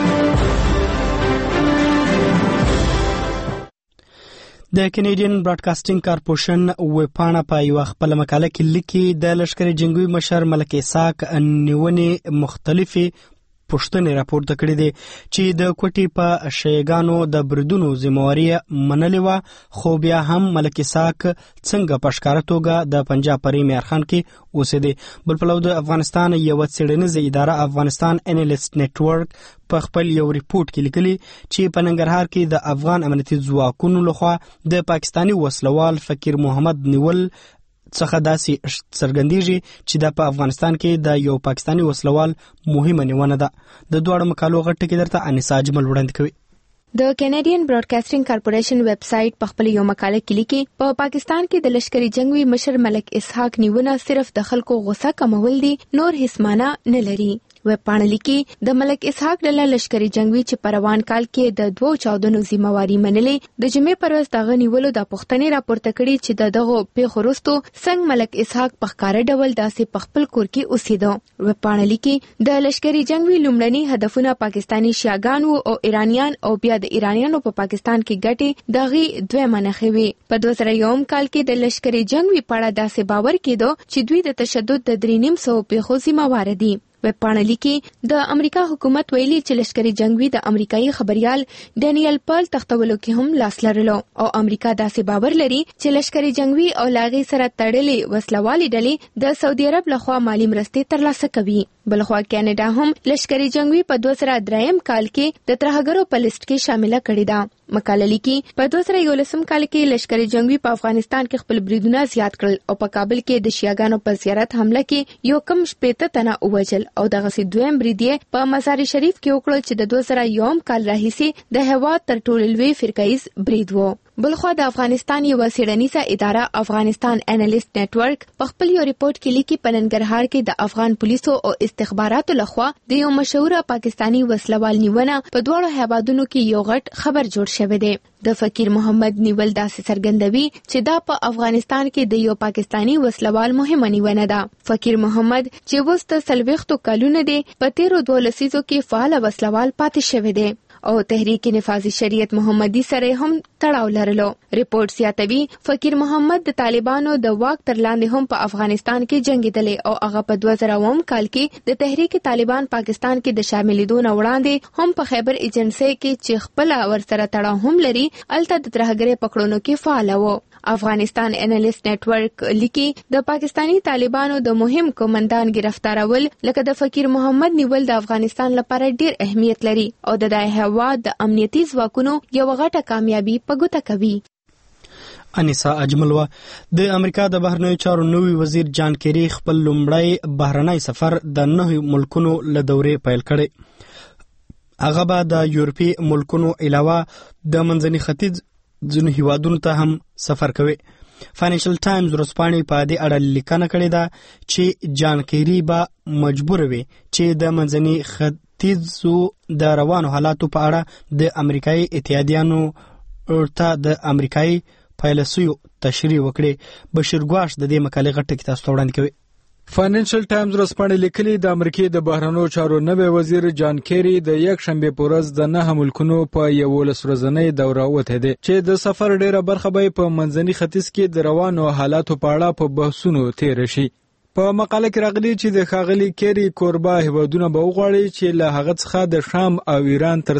د کینیډین براډکاسټینګ کارپوریشن وپاڼه په یو خپل مقاله کې لیکي د لشکري جنگوي مشر ملک اسحاق نیونې مختلفي پښتنې راپورته کړې دي چې د کوټي په شیګانو د بردونو ذمہواری منلې و خو بیا هم ملک اسحاق څنګه په ښکاره توګه د پنجاب پرې میارخان کې اوسېدي. بل پلو د افغانستان یو څېړنیزه اداره افغانستان انالیست نیټورک په خپل یو ریپورت کې لیکلي چې په ننګرهار کې د افغان امنیتي ځواکونو لخوا د پاکستانی وسلوال فقیر محمد نیول څخه داسې څرګندېږي چې د په افغانستان کې د یو پاکستانی وسلوال مهمه نیونه ده. د دوه مقالو غټ کې درته انیسا اجمل وړاندې کوي. د کینیډین براډکاسټینګ کارپوریشن ویب سټ په خپل یو مقاله کې لیکي په پاکستان کې د لشکري جنگوي مشر ملک اسحاق نیونه صرف د خلکو غوسه کمول دي نور هیڅ معنی نه لري. ویب پاڼه لیکي د ملک اسحاق ډله لشکري جنگوي چې په روان کال کې د دوه چاودنو ذمہواری منلې د جمعې پر ورځ دغه نیولو د پښتنې راپورته کړي چې د دغه پیښو وروسته څنګه ملک اسحاق په ښکاره ډول داسې په خپل کور کې اوسېده. ویب پاڼه لیکي د لشکري جنگوي لومړني هدفونه پاکستانی شیعاګانو او ایرانیان او بیا د ایرانیانو په پاکستان کې ګټي دغه دوه منخې وي. په دوه زره یو کال کې د لشکري جنگوي پاړه داسې باور کېدو چې دوی د تشدد د درې نیم سو پیښو ذمہوار دي. ویب پاڼه لیکي د امریکا حکومت ویلي چې لشکري جنگوي د امریکایي خبريال ډینیل پرل تختولو کې هم لاس لرلو او امریکا داسې باور لري چې لشکري جنگوي او لاغي سره تړلې وسلوالي ډلې د سعودي عرب لخوا مالی مرستې ترلاسه کوي. بلخوا کینیډا هم لشکري جنگوي په دوه زره دریم کال کې د ترهګرو په لیست کې شامل کړی ده. مقاله لیکي په دوه زره یولسم کال کې لشکري جنگوي په افغانستان کې خپل بریدونه زیات کړل او په کابل کې د شیعاګانو په زیارت حمله کې یو کم شپېته تنه ووژل او دغه سي دویم برید په مزار شریف کې وکړل چې د دوه زره یو کال راهیسې د هواد تر ټولو لوی فرقایز برید وو. بلخوا د افغانستان یو څېړنیزه اداره افغانستان انالیست نیټورک په خپل یو ریپورت کې لیکي په ننګرهار کې د افغان پولیسو او استخباراتو لخوا د یو مشهور پاکستانی وسلوال نیونه په دوه هیوادونو کې یو غټ خبر جوړ شوی دی. د فقیر محمد نیول داسې څرګندوي چې دا په افغانستان کې د یو پاکستانی وسلوال مهمه نیونه ده. فقیر محمد چې وسته سلويختو کلونه دی په تیرو دوه لسیزو کې فعال وسلوال پاتې شوی دی او تحریک نفاذ شریعت محمدي سره هم تړاو لرلو. ریپورت زیاتوي فقیر محمد د طالبانو د واک تر لاندې هم په افغانستان کې جنگیدلی او هغه په دوه زره اووه کال کې د تحریک طالبان پاکستان کې د شاملېدو نه وړاندې هم په خیبر ایجنسي کې چې خپل ورسره تړاو هم لري الته د ترهګرۍ پکړونو کې فعال و. افغانستان انالیست نیټورک لیکي د پاکستانی طالبانو د مهم کومندان گرفتارول لکه د فقیر محمد نیول د افغانستان لپاره ډیر اهمیت لري او د دای هواد د امنیتي ځواکونو یو غټه کامیابی په ګوته کوي. انیسا اجملوا د امریکا د بهرنیو چارو نوي وزیر جان کیری خپل لومړی بهرنی سفر د نه ملکونو له دورې پیل کړي. هغه به د یورپی ملکونو علاوه د منځني ختیځ ځینو هیوادونو ته هم سفر کوي. فاینانشل ټایمز ورځپاڼې په دې اړه لیکنه کړې ده چې جان کیری به مجبور وي چې د منځني ختیځو د روانو حالاتو په اړه د امریکایي اتحادیانو ورته د امریکایي پالیسیو تشریح وکړي. بشیر ګواش د دې مقالې غټه کې تاسو وړاندې کوي. فاینانشل ټایمز ورځپاڼه لیکلي د امریکای د بهرنیو چارو نوی وزیر جان کیری د یک شنبه په ورځ د نه ملکونو په یولس ورځنۍ دوره وته دي چې د سفر ډیره برخه به په منځني ختیځ کې د روانو حالاتو په اړه په بحثونو تیر شي. په مقاله کې راغلي چې د ښاغلي کیری کوربه هیوادونه به وغواړي چې له هغه څخه د شام او ایران ترڅنګ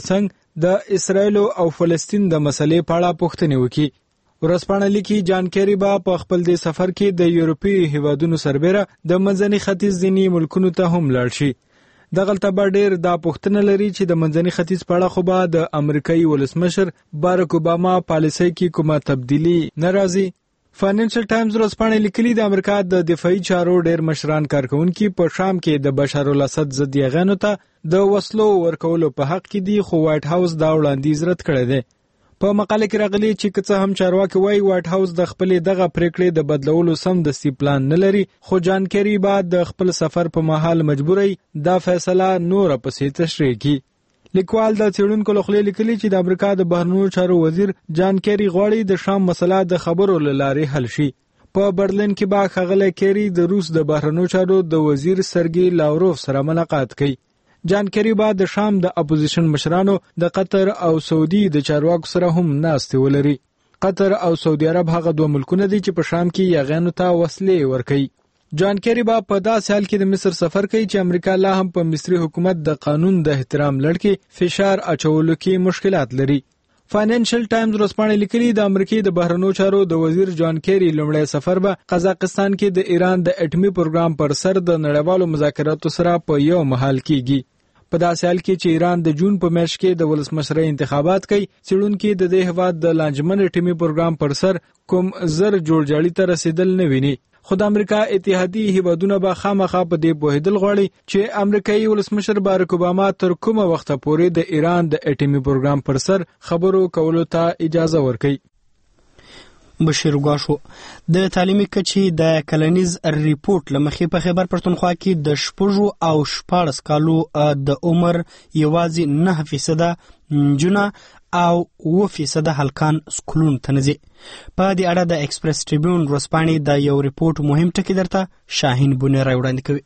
د اسرایل او فلسطین د مسلې په اړه پوښتنه وکړي. ورځپاڼه لیکي جان کیری با په خپل د سفر کې د یورپی هیوادونو سربېره د منځني ختیځ ځینی ملکونو ته هم لاړ شي. دغلته به ډېر دا پوښتنه لري چې د منځني ختیځ په اړه خو به د امریکایي ولسمشر باراک اوباما پالیسۍ کې کومه تبدیلی نه راځي. فاینانشل ټایمز ورځپاڼه لیکلي د امریکا د دفاعي چارو ډېر مشران کارکونکي په شام کې د بشار الاسد ضد یغانو ته د وسلو ورکولو په حق کې دي، خو وایټ هاوس دا وړاندیز رد کړی دی. په مقاله کې راغلي چې که څه هم چارواکي وایي وایټ هاوس د خپلې دغه پریکړې د بدلولو سمدستي پلان نه لري، خو جان کیری بعد د خپل سفر په مهال مجبوري دا فیصله نور پسې تشریح کړي. لیکوال د څېړونکو له خولې لیکلي چې د امریکا د بهرنیو چارو وزیر جان کیری غواړي د شام مسله د خبرو له لارې حل شي. په برلین کې به ښاغلی کیری د روس د بهرنیو چارو د وزیر سرګي لاوروف سره ملاقات کوي. جان کیری با د شام د اپوزیشن مشرانو د قطر او سعودي د چارواکو سره هم ناستې ولري. قطر او سعودي عرب هغه دوه ملکونه دي چې په شام کې یغانو ته وسلې ورکوي. جان کیری با په داسې حال کې د مصر سفر کوي چې امریکا لا هم په مصري حکومت د قانون د احترام لړ کې فشار اچولو کې مشکلات لري. فاینانشل ټایمز ورځپاڼه لیکلي د امریکای د بهرنیو چارو د وزیر جان کیری لومړی سفر به قزاقستان کې د ایران د اټومي پروګرام پر سر د نړیوالو مذاکراتو سره په یو مهال کېږي. په داسې حال کې چې ایران د جون په میاشت کې د ولسمشرۍ انتخابات کوي، څېړونکي د دې هېواد د لانجمن اټومي پروګرام پر سر کوم زر جوړجاړي ته رسیدل نه ویني. خو د امریکا اتحادیې هیوادونه به خامخا په دې پوهېدل غواړي چې امریکایي ولسمشر باراک اوباما تر کومه وخته پورې د ایران د اټومي پروګرام پر سر خبرو کولو ته اجازه ورکوي. بشیر ګاشو د تعلیمي کچې د کلنیز ریپورت لمخې په خیبر پښتونخوا کې د شپږو او شپاړس کالو د عمر یوازې نه فیصده نجونه او اووه فیصده هلکان سکولونو ته نه ځي. په دې اړه د ایکسپریس ټریبیون ورځپاڼې د یو ریپورت مهم ټکي درته شاهین بونیری وړاندې کوي.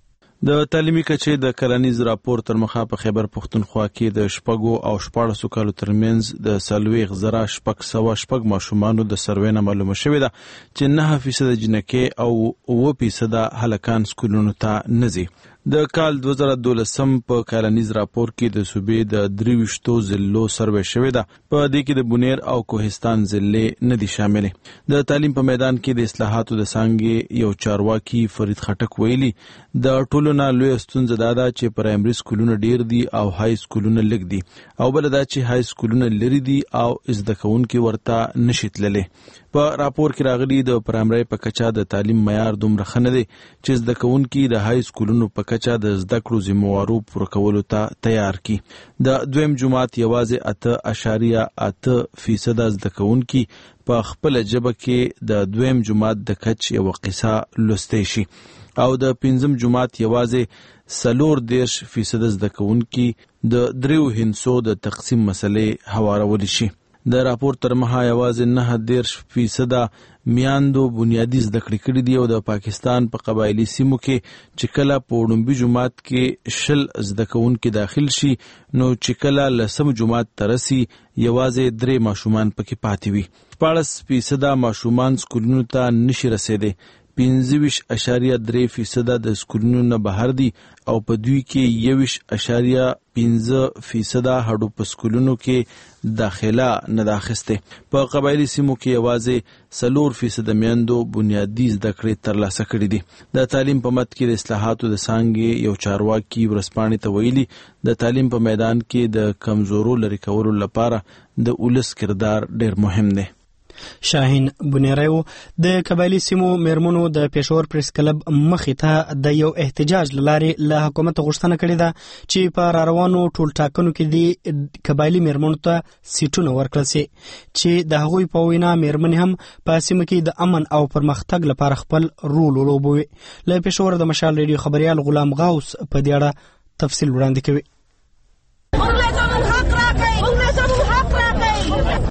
د تعلیمي کچې د کلنیز راپور تر مخه په خیبر پښتونخوا کې د شپږو او شپاړسو کالو ترمنځ د څلوېښت زره شپږ سوه شپږ ماشومانو د سروې نه معلومه شوې ده چې نه فیصده جنکې او اووه فیصده هلکان سکولونو ته نه ځي. د کال دوه زره دولسم په کلنیز راپور کې د صوبې د درې ویشتو ضلعو سروې شوې ده. په دې کې د بونیر او کوهستان ضلعې نه دي شاملې. د تعلیم په میدان کې د اصلاحاتو د څانګې یو چارواکي فرید خټک ویلي د ټولو نه لویه ستونزه دا ده چې پرایمري سکولونه ډیر دي او های سکولونه لږ دي، او بل دا چې های سکولونه لري دي او زده کوونکي ورته نشي تللی. په راپور کې راغلي د پرایمري په کچه د تعلیم معیار دومره ښه نه دی چې زده کوونکي د های سکولونو په کچه د زده کړو ذمهوارو پوره کولو ته تیار کی. د دویم جماعت یوازې اته اشاریه اته فیصده زده کوونکي په خپل ژبه کې د دویم جماعت د کچ یو قصه لوستی شي، او د پنځم جماعت یوازې څلور دېرش فیصده زده کوونکي د دریو هندسو د تقسیم مسلې هوارولی شي. د راپور تر مخه یوازې نه دېرش فیصده میاندو بنیادی زده کړې کړې دي، او د پاکستان په پا قبایلی سیمو کې چې کله په وړومبي جماعت کې شل زده کوونکي داخل شي، نو چې کله لسم جماعت ته رسي یوازې درې ماشومان پکې پاتې وي. شپاړس فیصده ماشومان سکولونو ته نشي رسېدی. پنځه ویشت اشاریه درې فیصده د سکولونو نه بهر دي، او په دوی کې یوویشت اشاریه پنځه فیصده هډو په سکولونو کې داخله نه ده اخیستې. په قبایلي سیمو کې یوازې څلور فیصده میندو بنیادي زده کړې ترلاسه کړي دي. د تعلیم په مد کې د اصلاحاتو د څانګې یو چارواکي ورځپاڼې ته ویلي د تعلیم په میدان کې د کمزورو لرې کولو لپاره د ولس کردار ډېر مهم دی. شاهین بونیری د قبایلی سیمو میرمنو د پېښور پریس کلب مخې ته د یو احتجاج لارې له حکومت غوښتنه کړې ده چې په راروانو ټول ټاکنو کې د قبایلی میرمنو ته سیټونه ورکړل شي، چې د هغوی په وینا میرمنې هم په سیمه کې د امن او پرمختګ لپاره خپل رول ولوبوي. له پېښور د مشال ریډیو خبريال غلام غوث په دې اړه تفصیل وړاندې کوي.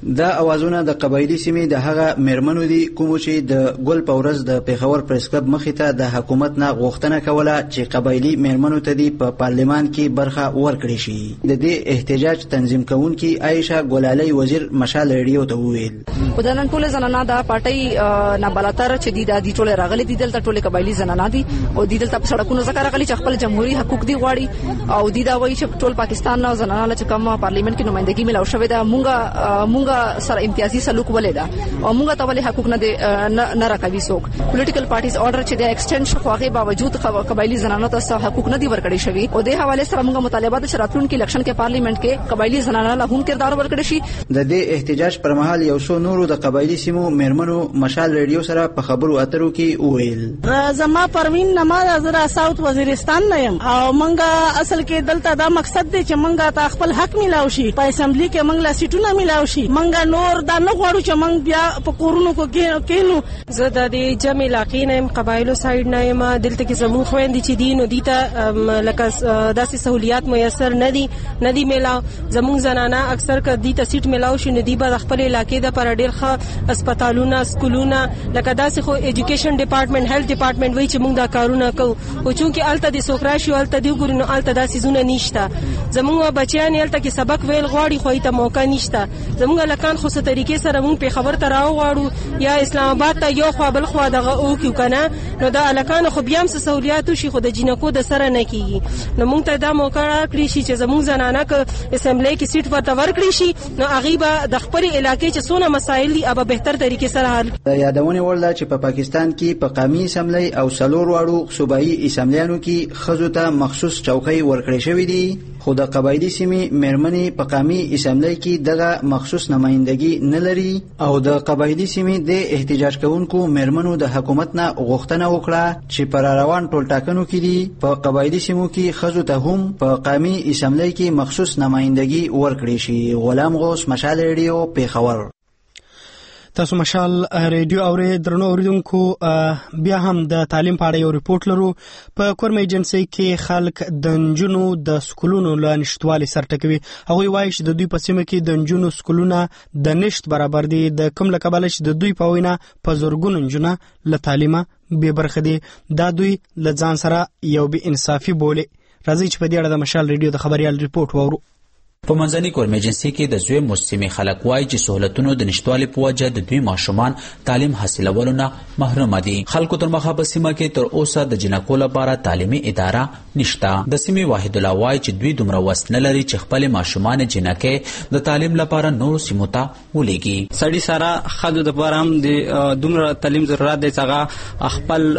دا اوازونه د قبایلی سیمې د هغه میرمنو دي کوم چې د ګل په ورځ د پیښور پریس کلب مخې ته د حکومت نه غوښتنه کوله چې قبایلی میرمنو ته دی په پارلمان کې برخه ورکړي شي. د دې احتجاج تنظیم کوونکي عائشه ګلالي وزیر مشال ریډیو ته وویل ودانن ټول زنانه د پټي نه بلاتر چې دی د دې ټول راغلي دي دلته ټول قبایلی زنانه دي او د دلته په سړکونو ځکه راغلي چې خپل جمهوریت حقوق دی غواړي او د دا وایي چې ټول پاکستان نه زنانه چې کوم پارلیمنت کې نمائندګي ملو شوې ده مونږه مونږه سره امتیازي سلوک ولې ده او مونږ ته ولې حقوق نه نه راکوي څوک پولیټیکل پارټیز اورډر چې د ایکسټنشن خو هغه باوجود قبایلی زنانو ته حقوق نه دي ورکړي شوی او د حواله سره مونږه مطالبه ده چې راتلونکي الیکشن کې پارلیمنت کې قبایلی زنانو له هم کردار ورکړي شي. د دې احتجاج پر مهال یو څو نورو د قبایلی سیمو میرمنو مشال ریډیو سره په خبرو اترو کې وویل زما پروین نماز زرا ساوث وزیرستان نه يم او مونږه اصل کې دلته دا مقصد دی چې مونږه ته خپل حق ملاوي شي په اسمبلی کې مونږ لا سیټونه ملاوي شي مونږه نور دا نه غواړو چې مونږ بیا په کورونو کې کېنو. زه د دې جمع علاقې نه يم قبایلو سایډ نه يم دلته کې زموږ خويندې چې دین او دیته لکه داسې سہولیات میسر نه دي نه دي ملاو زموږ زنانه اکثر ک دي ته سیټ ملاو شي نه دی به خپل علاقې د پر ډیر ښه هسپتالونه سکولونه لکه داسې خو ایجوکیشن ډپارټمنټ هیلث ډپارټمنټ وایي چې موږ دا کارونه کوو او چونکه الته د سوکراشي الته دی ګورینو الته داسې زونه نشته زموږ بچیان الته کې سبق ویل غواړي خو ته موقع نشته زموږ لکان خو څه طریقې سره موږ په خبر ته راوغواړو یا اسلام آباد ته یو خو بل خو دغه او کیو کنه نو دا لکان خو بیا هم څه سہولیات شي خو د جنکو د سره نه کیږي نو موږ ته دا موقع راکړي شي چې زموږ زنانه ک اسمبلی کې سیټ ورته ورکړي شي نو هغه د خپل علاقې چې څونه مسایل دي ابا بهتر طریقې سره حل. د یادونه ولدا چې په پاکستان کې په قومي اسمبلی او سلور واړو صوبایي اسمبلیانو کې خزو ته مخصوص چوکۍ ورکړې شوې دي خو د قبایلی سیمې میرمنې په قومي اسمبلی کې دغه مخصوص نمائندګي نه لري او د قبایلی سیمې د احتجاج کوونکو میرمنو د حکومت نه غوښتنه وکړه چې پر روان ټول ټاکنو کې دي په قبایلی سیمو کې خزو ته هم په قومي اسمبلی کې مخصوص نمائندګي ورکړي شي. غلام غوث مشال ریډیو پیښور. تاسو مشال ریډیو اورې درنو اوریدونکو بیا هم د تعلیم په اړه یو ریپورت لرو. په کورم ایجنسی کې خلک د نجونو د سکولونو له نشټوالي سر ټکوي. هغوی وایي چې د دوی په سیمه کې د نجونو سکولونه د نشټ برابر دي د کوم له کبله چې د دوی په وینا په زورګونو نجونه له تعلیمه بې برخه دي. دا دوی له ځان سره یو بې انصافي بولي. راځئ چې په دې اړه د مشال ریډیو د خبريال ریپورت واورو. په منځني کورم ایجنسی کې د زوی مسلمي خلک وایي چې سہولتونو د نشټوالي په وجه د دوی ماشومان تعلیم حاصلولو نه محروم دي. خلکو تر مخه په سیمه کې تر اوسه د جنکو لپاره تعلیمي اداره نشته. د سیمې واحد الله وایي چې دوی دومره وس نه لري چې خپل ماشومان جنکې د تعلیم لپاره نور سیمو ته ولېږي. سړي سره خدو د لپاره هم د دومره تعلیم ضرورت دی چې خپل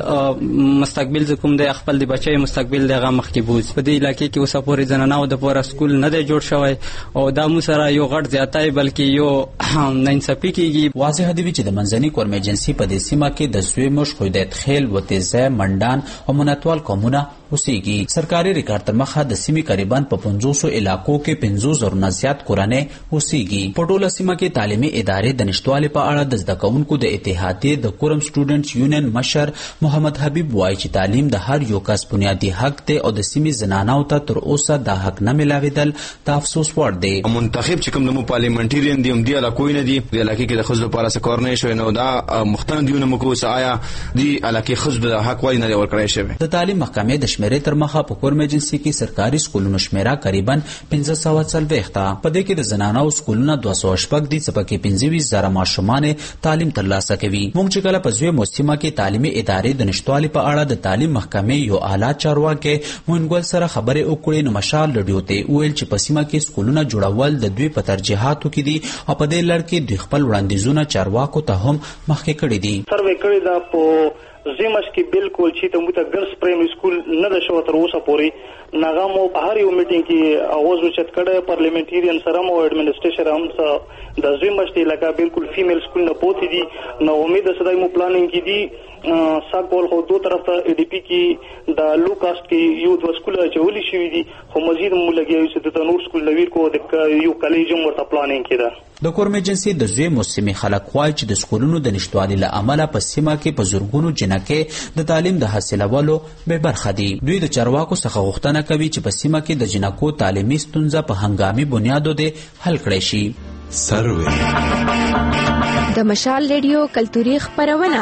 مستقبل کوم دی خپل د بچي مستقبل دغه مخکې بوز په دې علاقې کې اوسه پورې زنانو د لپاره سکول نه دی جوړ شوی او دا مو سره یو غټ زیاتای بلکې یو نانصافي کیږي. واضح دی چې د منځني کورم ایجنسی په دې سیمه کې د زوی مش خودت خیل وتیزه منډان او مناتوال قومونه اوسېږي. سرکاري ریکارډ تر مخه د سیمې قریباً په پنځوس علاقو کې پنځوس زره نه زیات کورنۍ اوسېږي. په ټوله سیمه کې تعلیمي ادارې د نشټوالي په اړه د زده کوونکو د اتحادیې د کورم سټوډنټس یونین مشر محمد حبیب وایي چې تعلیم د هر یو کس بنیادی حق دی او د سیمې زنانو ته تر اوسه دا حق نه ملاویدل د افسوس وړ دی. منتخب چې کوم د پارلیمنټریان دی هم دی علاقوی نه دی د علاقې کې د خزو لپاره څه کار نه شوی نو دا مختلف دیونه مکو سایا دی علاقې خزو د حق وای نه ورکړای شوی. د تعلیم محکمې د شمیرې تر مخه په کورم ایجنسی کې سرکاري سکولونو شمیره قریباً پنځه سوه څلوېښت ده. په دې کې د زنانو سکولونه دوه سوه شپږ دي چې پکې پنځه ویشت زره ماشومان تعلیم ترلاسه کوي. موږ چې کله په زوی مسلمه کې تعلیمي ادارې د نشټوالي په اړه د تعلیم محکمې یو اعلی چارواکي موینګل سره خبرې وکړې نو مشال رادیو ته ویل چې په سیمه کې سکولونه جوړول د دوی په ترجیحاتو کې دي او په دې لړ کې دوی خپل وړاندیزونه چارواکو ته هم مخکې کړي دي. سروې کړی دا په زمش کې بالکل چې ته مت ګرلز پرایمری سکول نه د شو تر اوسه پورې ناغمو په هر یو میټینګ کې اواز وچت کړه پارلیمنټریان سره مو ایڈمنسټریشن هم د زمش ته لکه بالکل فیمیل سکول نه پوتی دي نو امید سره مو پلانینګ کې دي ساکول خو دو طرف ته ای ډی پی کې د لو کاست کې یو د سکول چولی شوی دي خو مزید مو لګیږي چې د نور سکول نویر کو د یو کالج هم ورته پلانینګ کړه. د کورم ایجنسی د زوی مسلمي خلک وایي چې د سکولونو د نشټوالي له امله په سیمه کې په زورګونو جنکې د تعلیم د حاصلولو به برخه دي. دوی د چارواکو څخه غوښتنه کوي چې په سیمه کې د جنکو تعلیمي ستونزه په هنګامي بنیادو د حل کړي شي. سروي د مشال ریډیو کلتوري خبرونه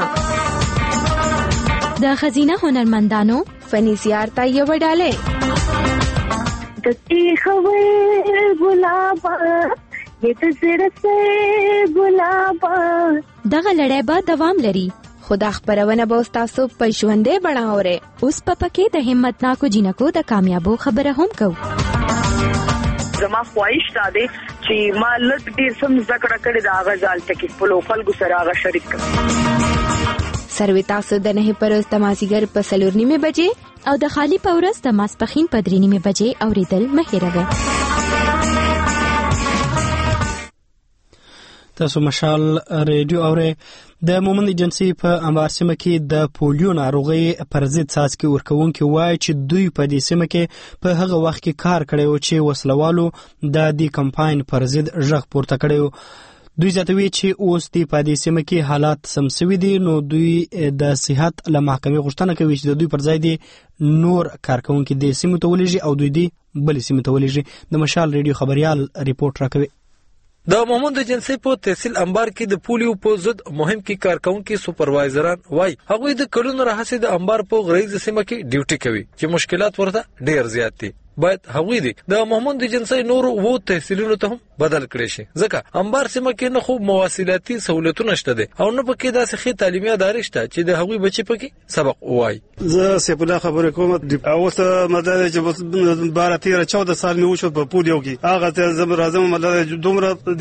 د خزینه هنرمندانو فني زیارت یو ډاله د تیخوي ګلابا د زړه ګلابا دغه لړۍ به دوام لري. خدا خبرونه به تاسو په ژوندې بڼه اورئ. اوس په پکې د همتناکو جنکو د کامیابو خبره هم کوو. زما خواهش ده چې ما لږ ډیر سم ذکر کړی دا غزال تکي په لوکل ګو سره هغه شریک کړم. سروي تاسو د نه پروز د مازیګر په سلور نیمه بجې او د خالی پورز د ماسپخین په درې نیمه بجې اوریدل مهیروي. تاسو مشال ریډیو اوره. د مومند ایجنسی په انبار سیمه کې د پولیو ناروغي پر ضد څاڅکي ورکوونکي وایي چې دوی په دې سیمه کې په هغه وخت کې کار کړی و چې وسلوالو د دې کمپاین پر ضد غږ پورته کړی و. دوی زیاتوي چې اوس د په دې سیمه کې حالات سم سوي دي، نو دوی د صحت له محکمې غوښتنه کوي چې د دوی پر ځای دي نور کارکونکي د سیمه ته ولېږي او دوی دي بل سیمه ته ولېږي. د مشال ریډیو خبريال ریپورت راکوي. د مومند ایجنسی په تحصیل انبار کې د پولیو په ضد مهم کې کارکونکي سپروایزران وای هغه د کلونو راهسي د انبار په غریز سیمه کې ډیوټي کوي چې مشکلات ورته ډیر زیات دي. باید هغوی دي د مومند ایجنسی نور وو تحصیلونو ته هم بدل کړي شي، ځکه انبار سیمه کې نه خو مواصلاتي سہولتونه شته دي او نه پکې داسې ښه تعلیمي ادارې شته چې د هغوی بچي پکې سبق وایي. زه سیف الله خبرې کوم. اوس مدار چې بارا تیر چودہ سال مې وشو په پولیو کې هغه ته زم راځم مدار دومره د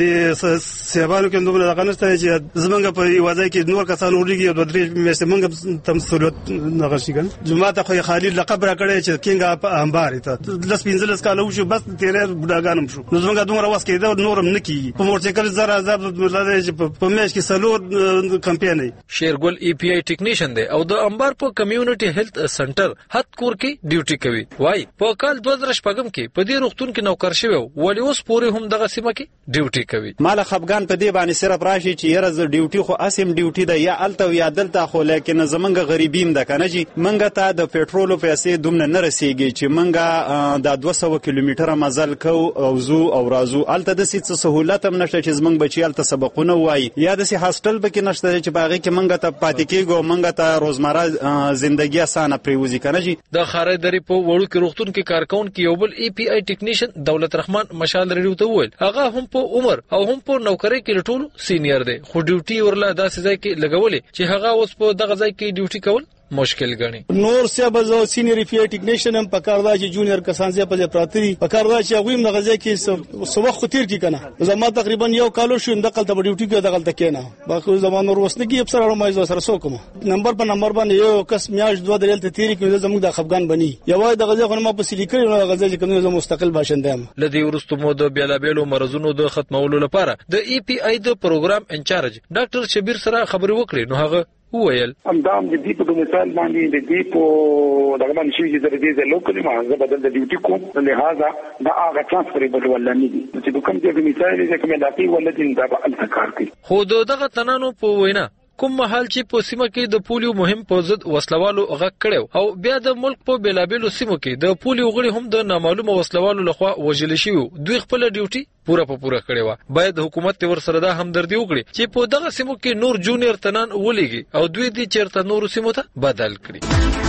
سیبانو کې دومره غنښت چې زمونږ په وځای کې نور کسان ورګي او د درې مې سمونږ تم سہولت نه غشي ګن جمعه ته خو خالد لقب را کړی چې کینګ انبار ته لس پنځلس کال وشو بس تیرې بډاګانم شو. نو زمونږ دومره واس کې دا نورم نکی په موټرسایکل زره زره ملاره په میش کې سلور کمپاین. شیرګل ای پی آی ټیکنیشن دی او د انبار په کمیونټي هیلث سنټر هټ کور کې ډیوټي کوي. وای په کال دوه هزار شپږم کې په دې روغتون کې نوکر شوی ولی اوس پورې هم دغه سیمه کې ډیوټي کوي. مال خفغان په دې باندې صرف راشي چې یره ز ډیوټي خو اسیم ډیوټي ده یا الته یا دلته خو لیکن زمونږ غریبیم ده کنه جی منګه ته د پېټرول پیسې دومره نه رسیږي چې منګه د دوه سوه کیلومتره مزل کو او زو او رازو الته د څه سہولت هم نشته چې زمونږ بچی الته سبقونه وایي یا د سي هاستل پکې نشته چې باغې کې منګه ته پاتې کېږو منګه ته روزمره ژوندۍ اسانه پریوزي کنه جی. د خارې درې په وړو کې روغتون کې کارکونکي یو بل ای پی آی ټیکنیشن دولت رحمان مشال ریډیو ته وویل هغه هم په عمر او هم په نوکری کې ټول سینیئر دی خو ډیوټي ورله داسې ځای کې لګولې چې هغه اوس په دغه ځای کې ډیوټي کول مشکل غني. نور سیابه زو سینیئر پی آی ټیکنیشن هم پکاردا چې جونیئر کسان زی په پراتري پکاردا چې هغه هم غزا کې سبق خطیر کی کنه زما تقریبا یو کالو شو دقل ته ډیوټي کې دغه تک نه باخو زمانه ورسنه کې افسر اړه مې سره سو کوم نمبر په نمبر باندې یو کس میاش دوه درېل ته تیری کې زموږ د افغان بني یو د غزا خو ما په سلیکړي نو غزا چې کوم زموږ مستقل باشنده ام. لدی ورستو مو د بیلابېلو مرزونو د ختمولو لپاره د ای پی آی د پروګرام انچارج ډاکټر شبیر سره خبرې وکړې نو هغه وویل همدام د دې په مثال باندې د دې په دغه باندې چې د دې د لوکل مهنګ بدل د ډیوټي کوم لہذا دا هغه ترانسفریبل ولا نه دي چې کوم چې مثال یې کوم داتي ولدین دا به التکار کوي. خو دغه تنانو په وینا کوم محل چې په سیمه کې د پولیو مهم په ضد وسلوالو غږ کړو او بیا د ملک په بیلابېلو سیمو کې د پولیو غړي هم د نامعلومه وسلوالو لخوا وژل شوی دوی خپل ډیوټي پورا په پورا کړی و. باید حکومت ور سره دا همدردي وکړي چې په دغه سیمو کې نور جونیئر تنان ولېږي او دوی دې چیرته نور سیمو ته بدل کړي.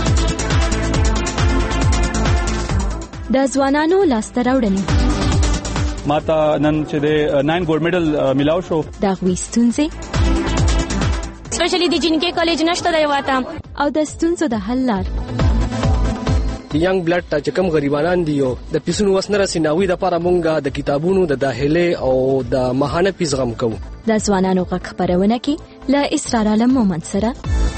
د ځوانانو لاسته راوړنې ماته نن چې د ناین ګولډ میډل ملاو شو دا غوښتونځي سپیشلی د جنکې کالج نشته دی واته او د ستونزو د حل لار ینګ بلډ ته چې کوم غریبانان دي او د پیسونو وسنه رسیناوي د لپاره مونږه د کتابونو د داخله او د ماهانه پیغام کوو. د ځوانانو غږ خبرونه کې ل اسرار عالم مومند سره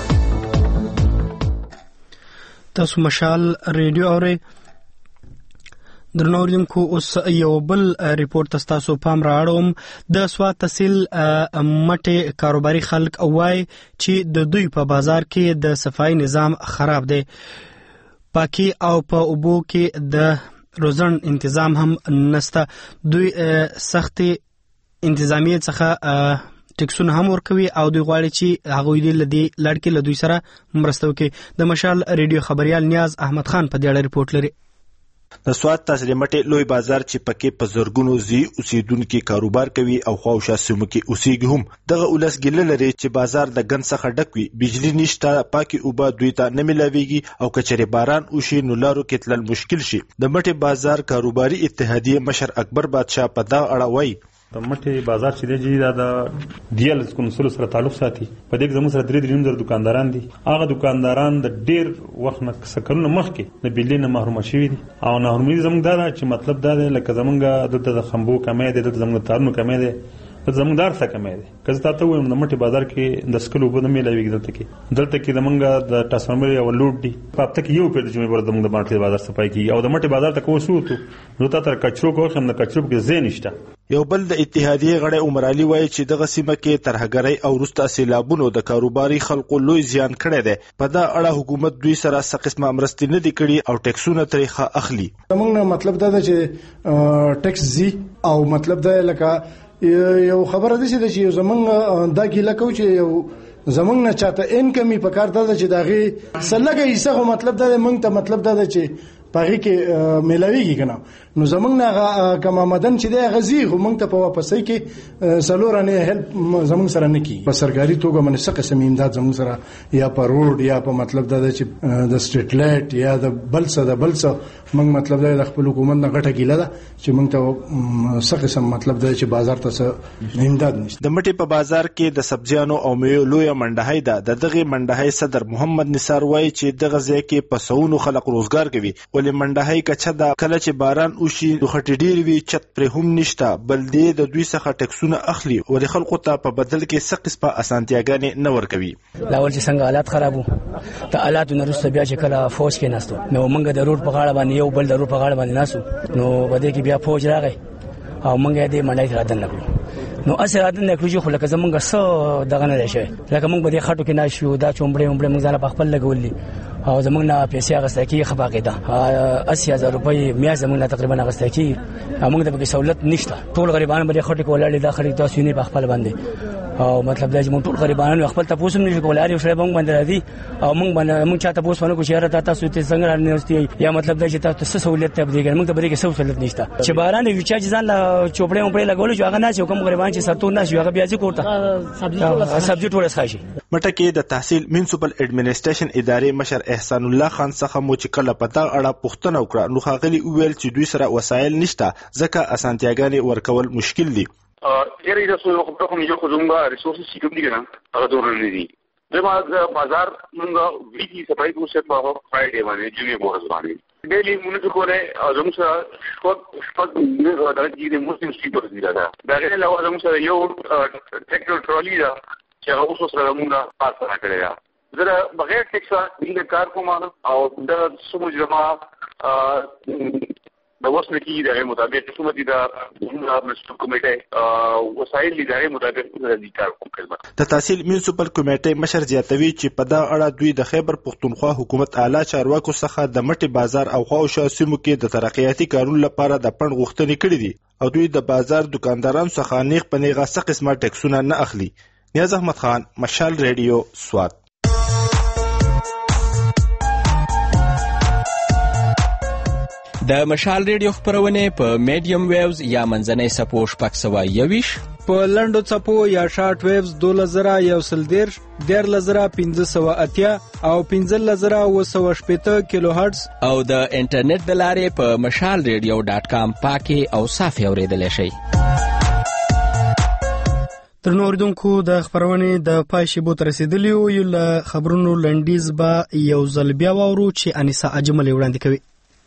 تاسو مشال ریډیو اورئ. درنوریدونکو اوس یو بل ریپورت تاسو پام راړوم. د سوات تحصیل مټه کاروباري خلک وای چې د دوی په بازار کې د صفای نظام خراب دی، پاکي او په اوبو کې د روزن تنظیم هم نسته. دوی سختي انتظامیه څخه ټیکسونه هم ورکوي او دوی غواړي چې هغه دې لدی لړکې له دوی سره مرسته وکړي. د مشال ریډیو خبريال نیاز احمد خان په دې اړه ریپورت لري. د سوات تحصیل مټې لوی بازار چې پکې په زرګونو زی اوسیدونکو کاروبار کوي او خواوشا سیمو کې اوسېږي هم دغه ولس ګله لري چې بازار د ګن څخه ډک وي، بجلی نشته، پاکي اوبه دوی ته نه ملاويږي او کچره باران وشي نو لارو کې تلل مشکل شي. د مټې بازار کاروباري اتحادیه مشر اکبر بادشاه په دا اړه وایي د مټې بازار چې دی دا د ډیل کونسل سره تعلق ساتي. په دې کې زموږ سره درې درې نیم دکانداران دي. هغه دکانداران د ډیر وخت نه سکرونه مخکې د بجلی نه محروم شوي دي او محرومي زموږ دا چې مطلب دا دی لکه زموږ د خمبو کمې دي، د زموږ تارونو کمې دي، د زموږ دار څخه کمې دي. که زه تاسو وایم د مټې بازار کې د سکلو په نوم ملایوي دلته کې دلته کې د منګه د ټرانسفارمر او لوډ دي په هفته کې یو پر جمعې ور د منګه باندې بازار صفای کی او د مټې بازار ته کوسو ته نو تاسو کچرو کو خم د کچرو کې زین نشته. یو بل د اتحادیه غړی عمر علي وایي چې دغه سیمه کې ترهګرۍ او رستا سیلابونو د کاروباري خلکو لوی زیان کړی دی. په دا اړه حکومت دوی سره څه قسمه مرستې نه دي کړي او ټیکسونه ترې اخلي. موږ مطلب دا دی چې ټیکس زی او مطلب دا لکه یو خبره ده چې زمونږ دا ګیله کو چې یو زمونږ نه چاته انکمي په کار ده چې داغه سلګه ایسه مطلب دا مونږ ته مطلب دا چې پاره کې ملاویږي کنه نو زمونږ نه کما مدن چې دی غزي خو مونږ ته په واپسې کې سلورانه هلپ زمونږ سره نه کی په سرکاري توګه باندې څه قسم امداد زمونږ سره یا په روډ یا په مطلب دا چې د سټریټ لایټ یا د بلڅه د بلڅه مونږ مطلب دا د خپل حکومت نه غټه کیله ده چې مونږ ته څه قسم مطلب دا چې بازار ته امداد نشته. د مټې په بازار کې د سبزیانو او میوې لوی منډهای ده. د دغه منډهای صدر محمد نثار وایي چې دغه ځای کې په سونو خلک روزګار کوي ولې منډهای کچا دا کله چې باران وشي د خټې ډیر وی چت پر هم نشته بل دې د دوی څخه ټکسونه اخلي ولې خلکو ته په بدل کې څه قسمه اسانتیاګانې نه ورکوي. لاول چې څنګه حالات خرابو ته حالات نورسته بیا چې کله فوج کې ناستو نو موږ د روډ په غاړه باندې یو بل د روډ په غاړه باندې ناسو نو بده کې بیا فوج راغی او موږ دې منډای راتل نکړو نو اصل راتل نکړو خو لکه زمونږ څو دغه نه شي لکه موږ به دې خټو کې ناشو دا چومبړې ومبړې موږ ځاله په خپل لګولې او زمونږ نه پیسې اغسته کی خباګه ده اسی هزار روپۍ میا زمونږ نه تقریبا اغسته کی موږ ته به سہولت نشته. ټول غریبان به خټو کې ولاړ دي خرید تاسو نه په خپل باندې او مطلب دا چې موږ ټول غریبانو خپل تاسو نه شو کولای یو شړې باندې باندې راځي او موږ باندې موږ چاته پوس ونه کو شهر ته تاسو ته څنګه راځي یا مطلب دا چې تاسو څه سہولت ته بدیږي موږ ته به کې څه سہولت نشته چې باران یو چا ځان لا چوپړې وپړې لګول چې هغه نه چې کوم غریبان چې سرتو نه شي هغه بیا ځي کوړه سبزی ټول ښه مټه کې د تحصیل میونسپل اډمنسټریشن ادارې مشر احسان الله خان څخه مو چې کله پتا اړه پوښتنه وکړه نو خاغلی ویل چې دوی سره وسایل نشته ځکه اسانتیاګانې ورکول مشکل دي. ډېر د څو خبرو کوم یو خدومګه ریسورسز چې کوم دي نه هغه دور نه دي. دغه بازار موږ ویډي سپای کوڅه په فرایډے باندې جمعې مورز باندې ډېلی موږ کوله زموږ سره شپږ شپږ د دې مسلم سټیټ ورته دا دا غیر له زموږ سره یو ټریکټر ټرالي دا چې هغه اوس سره موږ پاس راکړی دا زه بغیر ټیکسا دې کار کوم او د سموږ جما د وسنه کې د مطابق حکومتي د مسؤل کمیټه وسایل د مطابق د کار کوي. د تحصیل میونسپل کمیټې مشر زیاتوي چې په دا اړه دوی د خیبر پختونخوا حکومت اعلی چارواکو څخه د مټي بازار او خواوشا سیمو کې د ترقیاتي کارونو لپاره د پند غوښتنې کړې دي او دوی د بازار دکاندارانو څخه نیغ په نیغه څه قسمه ټیکسونه نه اخلي. نیاز احمد خان، مشال ریډیو، سوات. د مشال ریډیو خبرونه په میډیم ویوز یا منځنۍ سپو شپږ سوه یویش په لنډو څپو یا شارټ ویوز دولس زره یو سل دیرش دیارلس زره پنځه سوه اتیا او پنځلس زره اوه سوه شپېته کیلو هرټز او د انټرنیټ د لارې په مشال ریډیو ډاټ کام پاکي او صافي اورېدلی شئ. تر نوردونکو د خبرونې د پای شیبو ته رسیدلی یو له خبرونو لنډیز به یو ځل بیا واورو چې انیسه اجمل وړاندې کوي.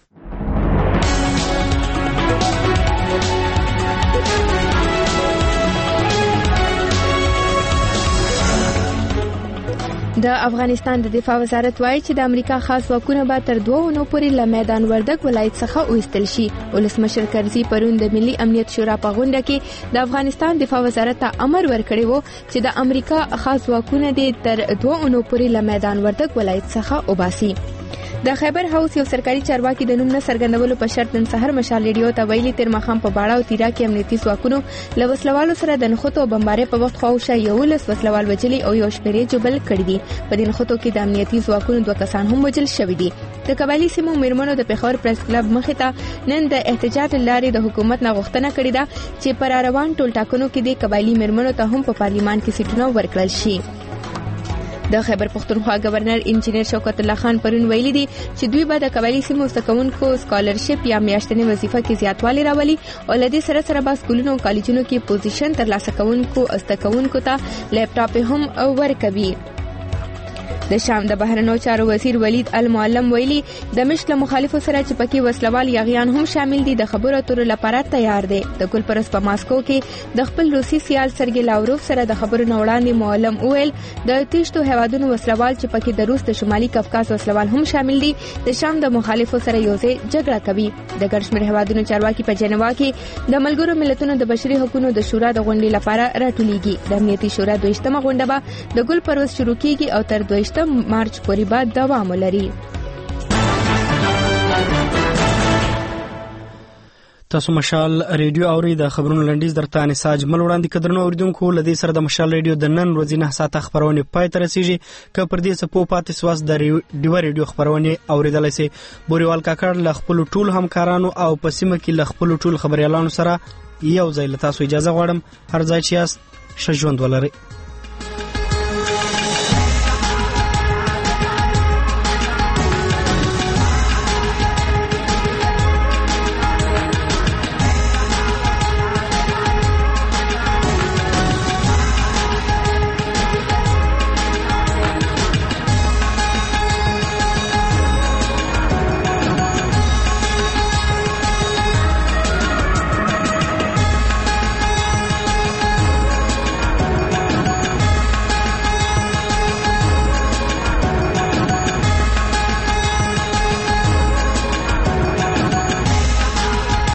د افغانستان د دفاع وزارت وایي چې د امریکا خاص ځواکونه به تر دوه اونو پورې له میدان وردګ ولایت څخه وایستل شي. ولسمشر کرزي پرون د ملي امنیت شورا په غونډه کې د افغانستان دفاع وزارت ته امر ورکړی و چې د امریکا خاص ځواکونه د تر دوه اونو پورې له میدان وردګ ولایت څخه وباسي. د خیبر هاوس یو سرکاري چارواکي د نوم نه څرګندولو په شرط نن سحر مشال ریډیو ته ویلي تیر مخام په باړه او تیرا کې امنیتي ځواکونو له وسلوالو سره د نښتو او بمبارۍ په وخت خواوشا یولس وسلوال وجلي او یو شمېرې جبل کړي دي. په دې نښتو کې د امنیتي ځواکونو دوه کسان هم وجل شوي دي. د قبایلی سیمو میرمنو د پېښور پریس کلب مخې ته نن د احتجاج لارې د حکومت نه غوښتنه کړې ده چې پر روان ټول ټاکنو کې د قبایلی میرمنو ته هم په پارلیمان کې سیټونه ورکړل شي. د خیبر پختونخوا گورنر انجینیر شوکت الله خان پرون ویلي دي چې دوی به د قبایلی سیمو زدهکوونکو سکالرشپ یا میاشتنی وظیفه کې زیاتوالی راولي او له دې سره سره به سکولونو او کالجونو کې پوزیشن ترلاسه کوونکو زدهکوونکو ته لیپټاپ هم ورکوي. د شام د بهرنیو چارو وزیر ولید المعلم ویلي د مشت له مخالفو سره چې پکې وسلوال یاغیان هم شامل دي د خبرو اترو لپاره تیار دي. د ګل پرس په ماسکو کې د خپل روسي سیال سرګي لاوروف سره د خبرو نه وړاندې معلم ویل د تیشتو هوادونو وسلوال چې پکې د روس د شمالي کفکاز وسلوال هم شامل دي د شام د مخالفو سره یوځای جګړه کوي. د ګرشمیر هوادونو چارواکي په جنوا کې د ملګرو ملتونو د بشري حقوقو د شورا د غونډې لپاره راټولېږي. د امنیتي شورا دویشتمه غونډه به د ګل پرس شروع کیږي او تر دویشتم مارچ پورې به دوام ولري. تاسو مشال ریډیو اوري د خبرونو لنډیز درته انساج مل وړاندې کډرنو اوریدونکو لدی سره د مشال ریډیو د نن ورځې نه ساعت خبرونه پای ته رسیږي که پر دې سپو پاتې سواس د ډیو ریډیو خبرونه اوریدلای شي. بوريوال کاکړ ل خپل ټول همکارانو او پسیمه کې ل خپل ټول خبريالانو سره یو ځای له تاسو اجازه غواړم. هر ځای چې یاست ښه ژوند ولرئ.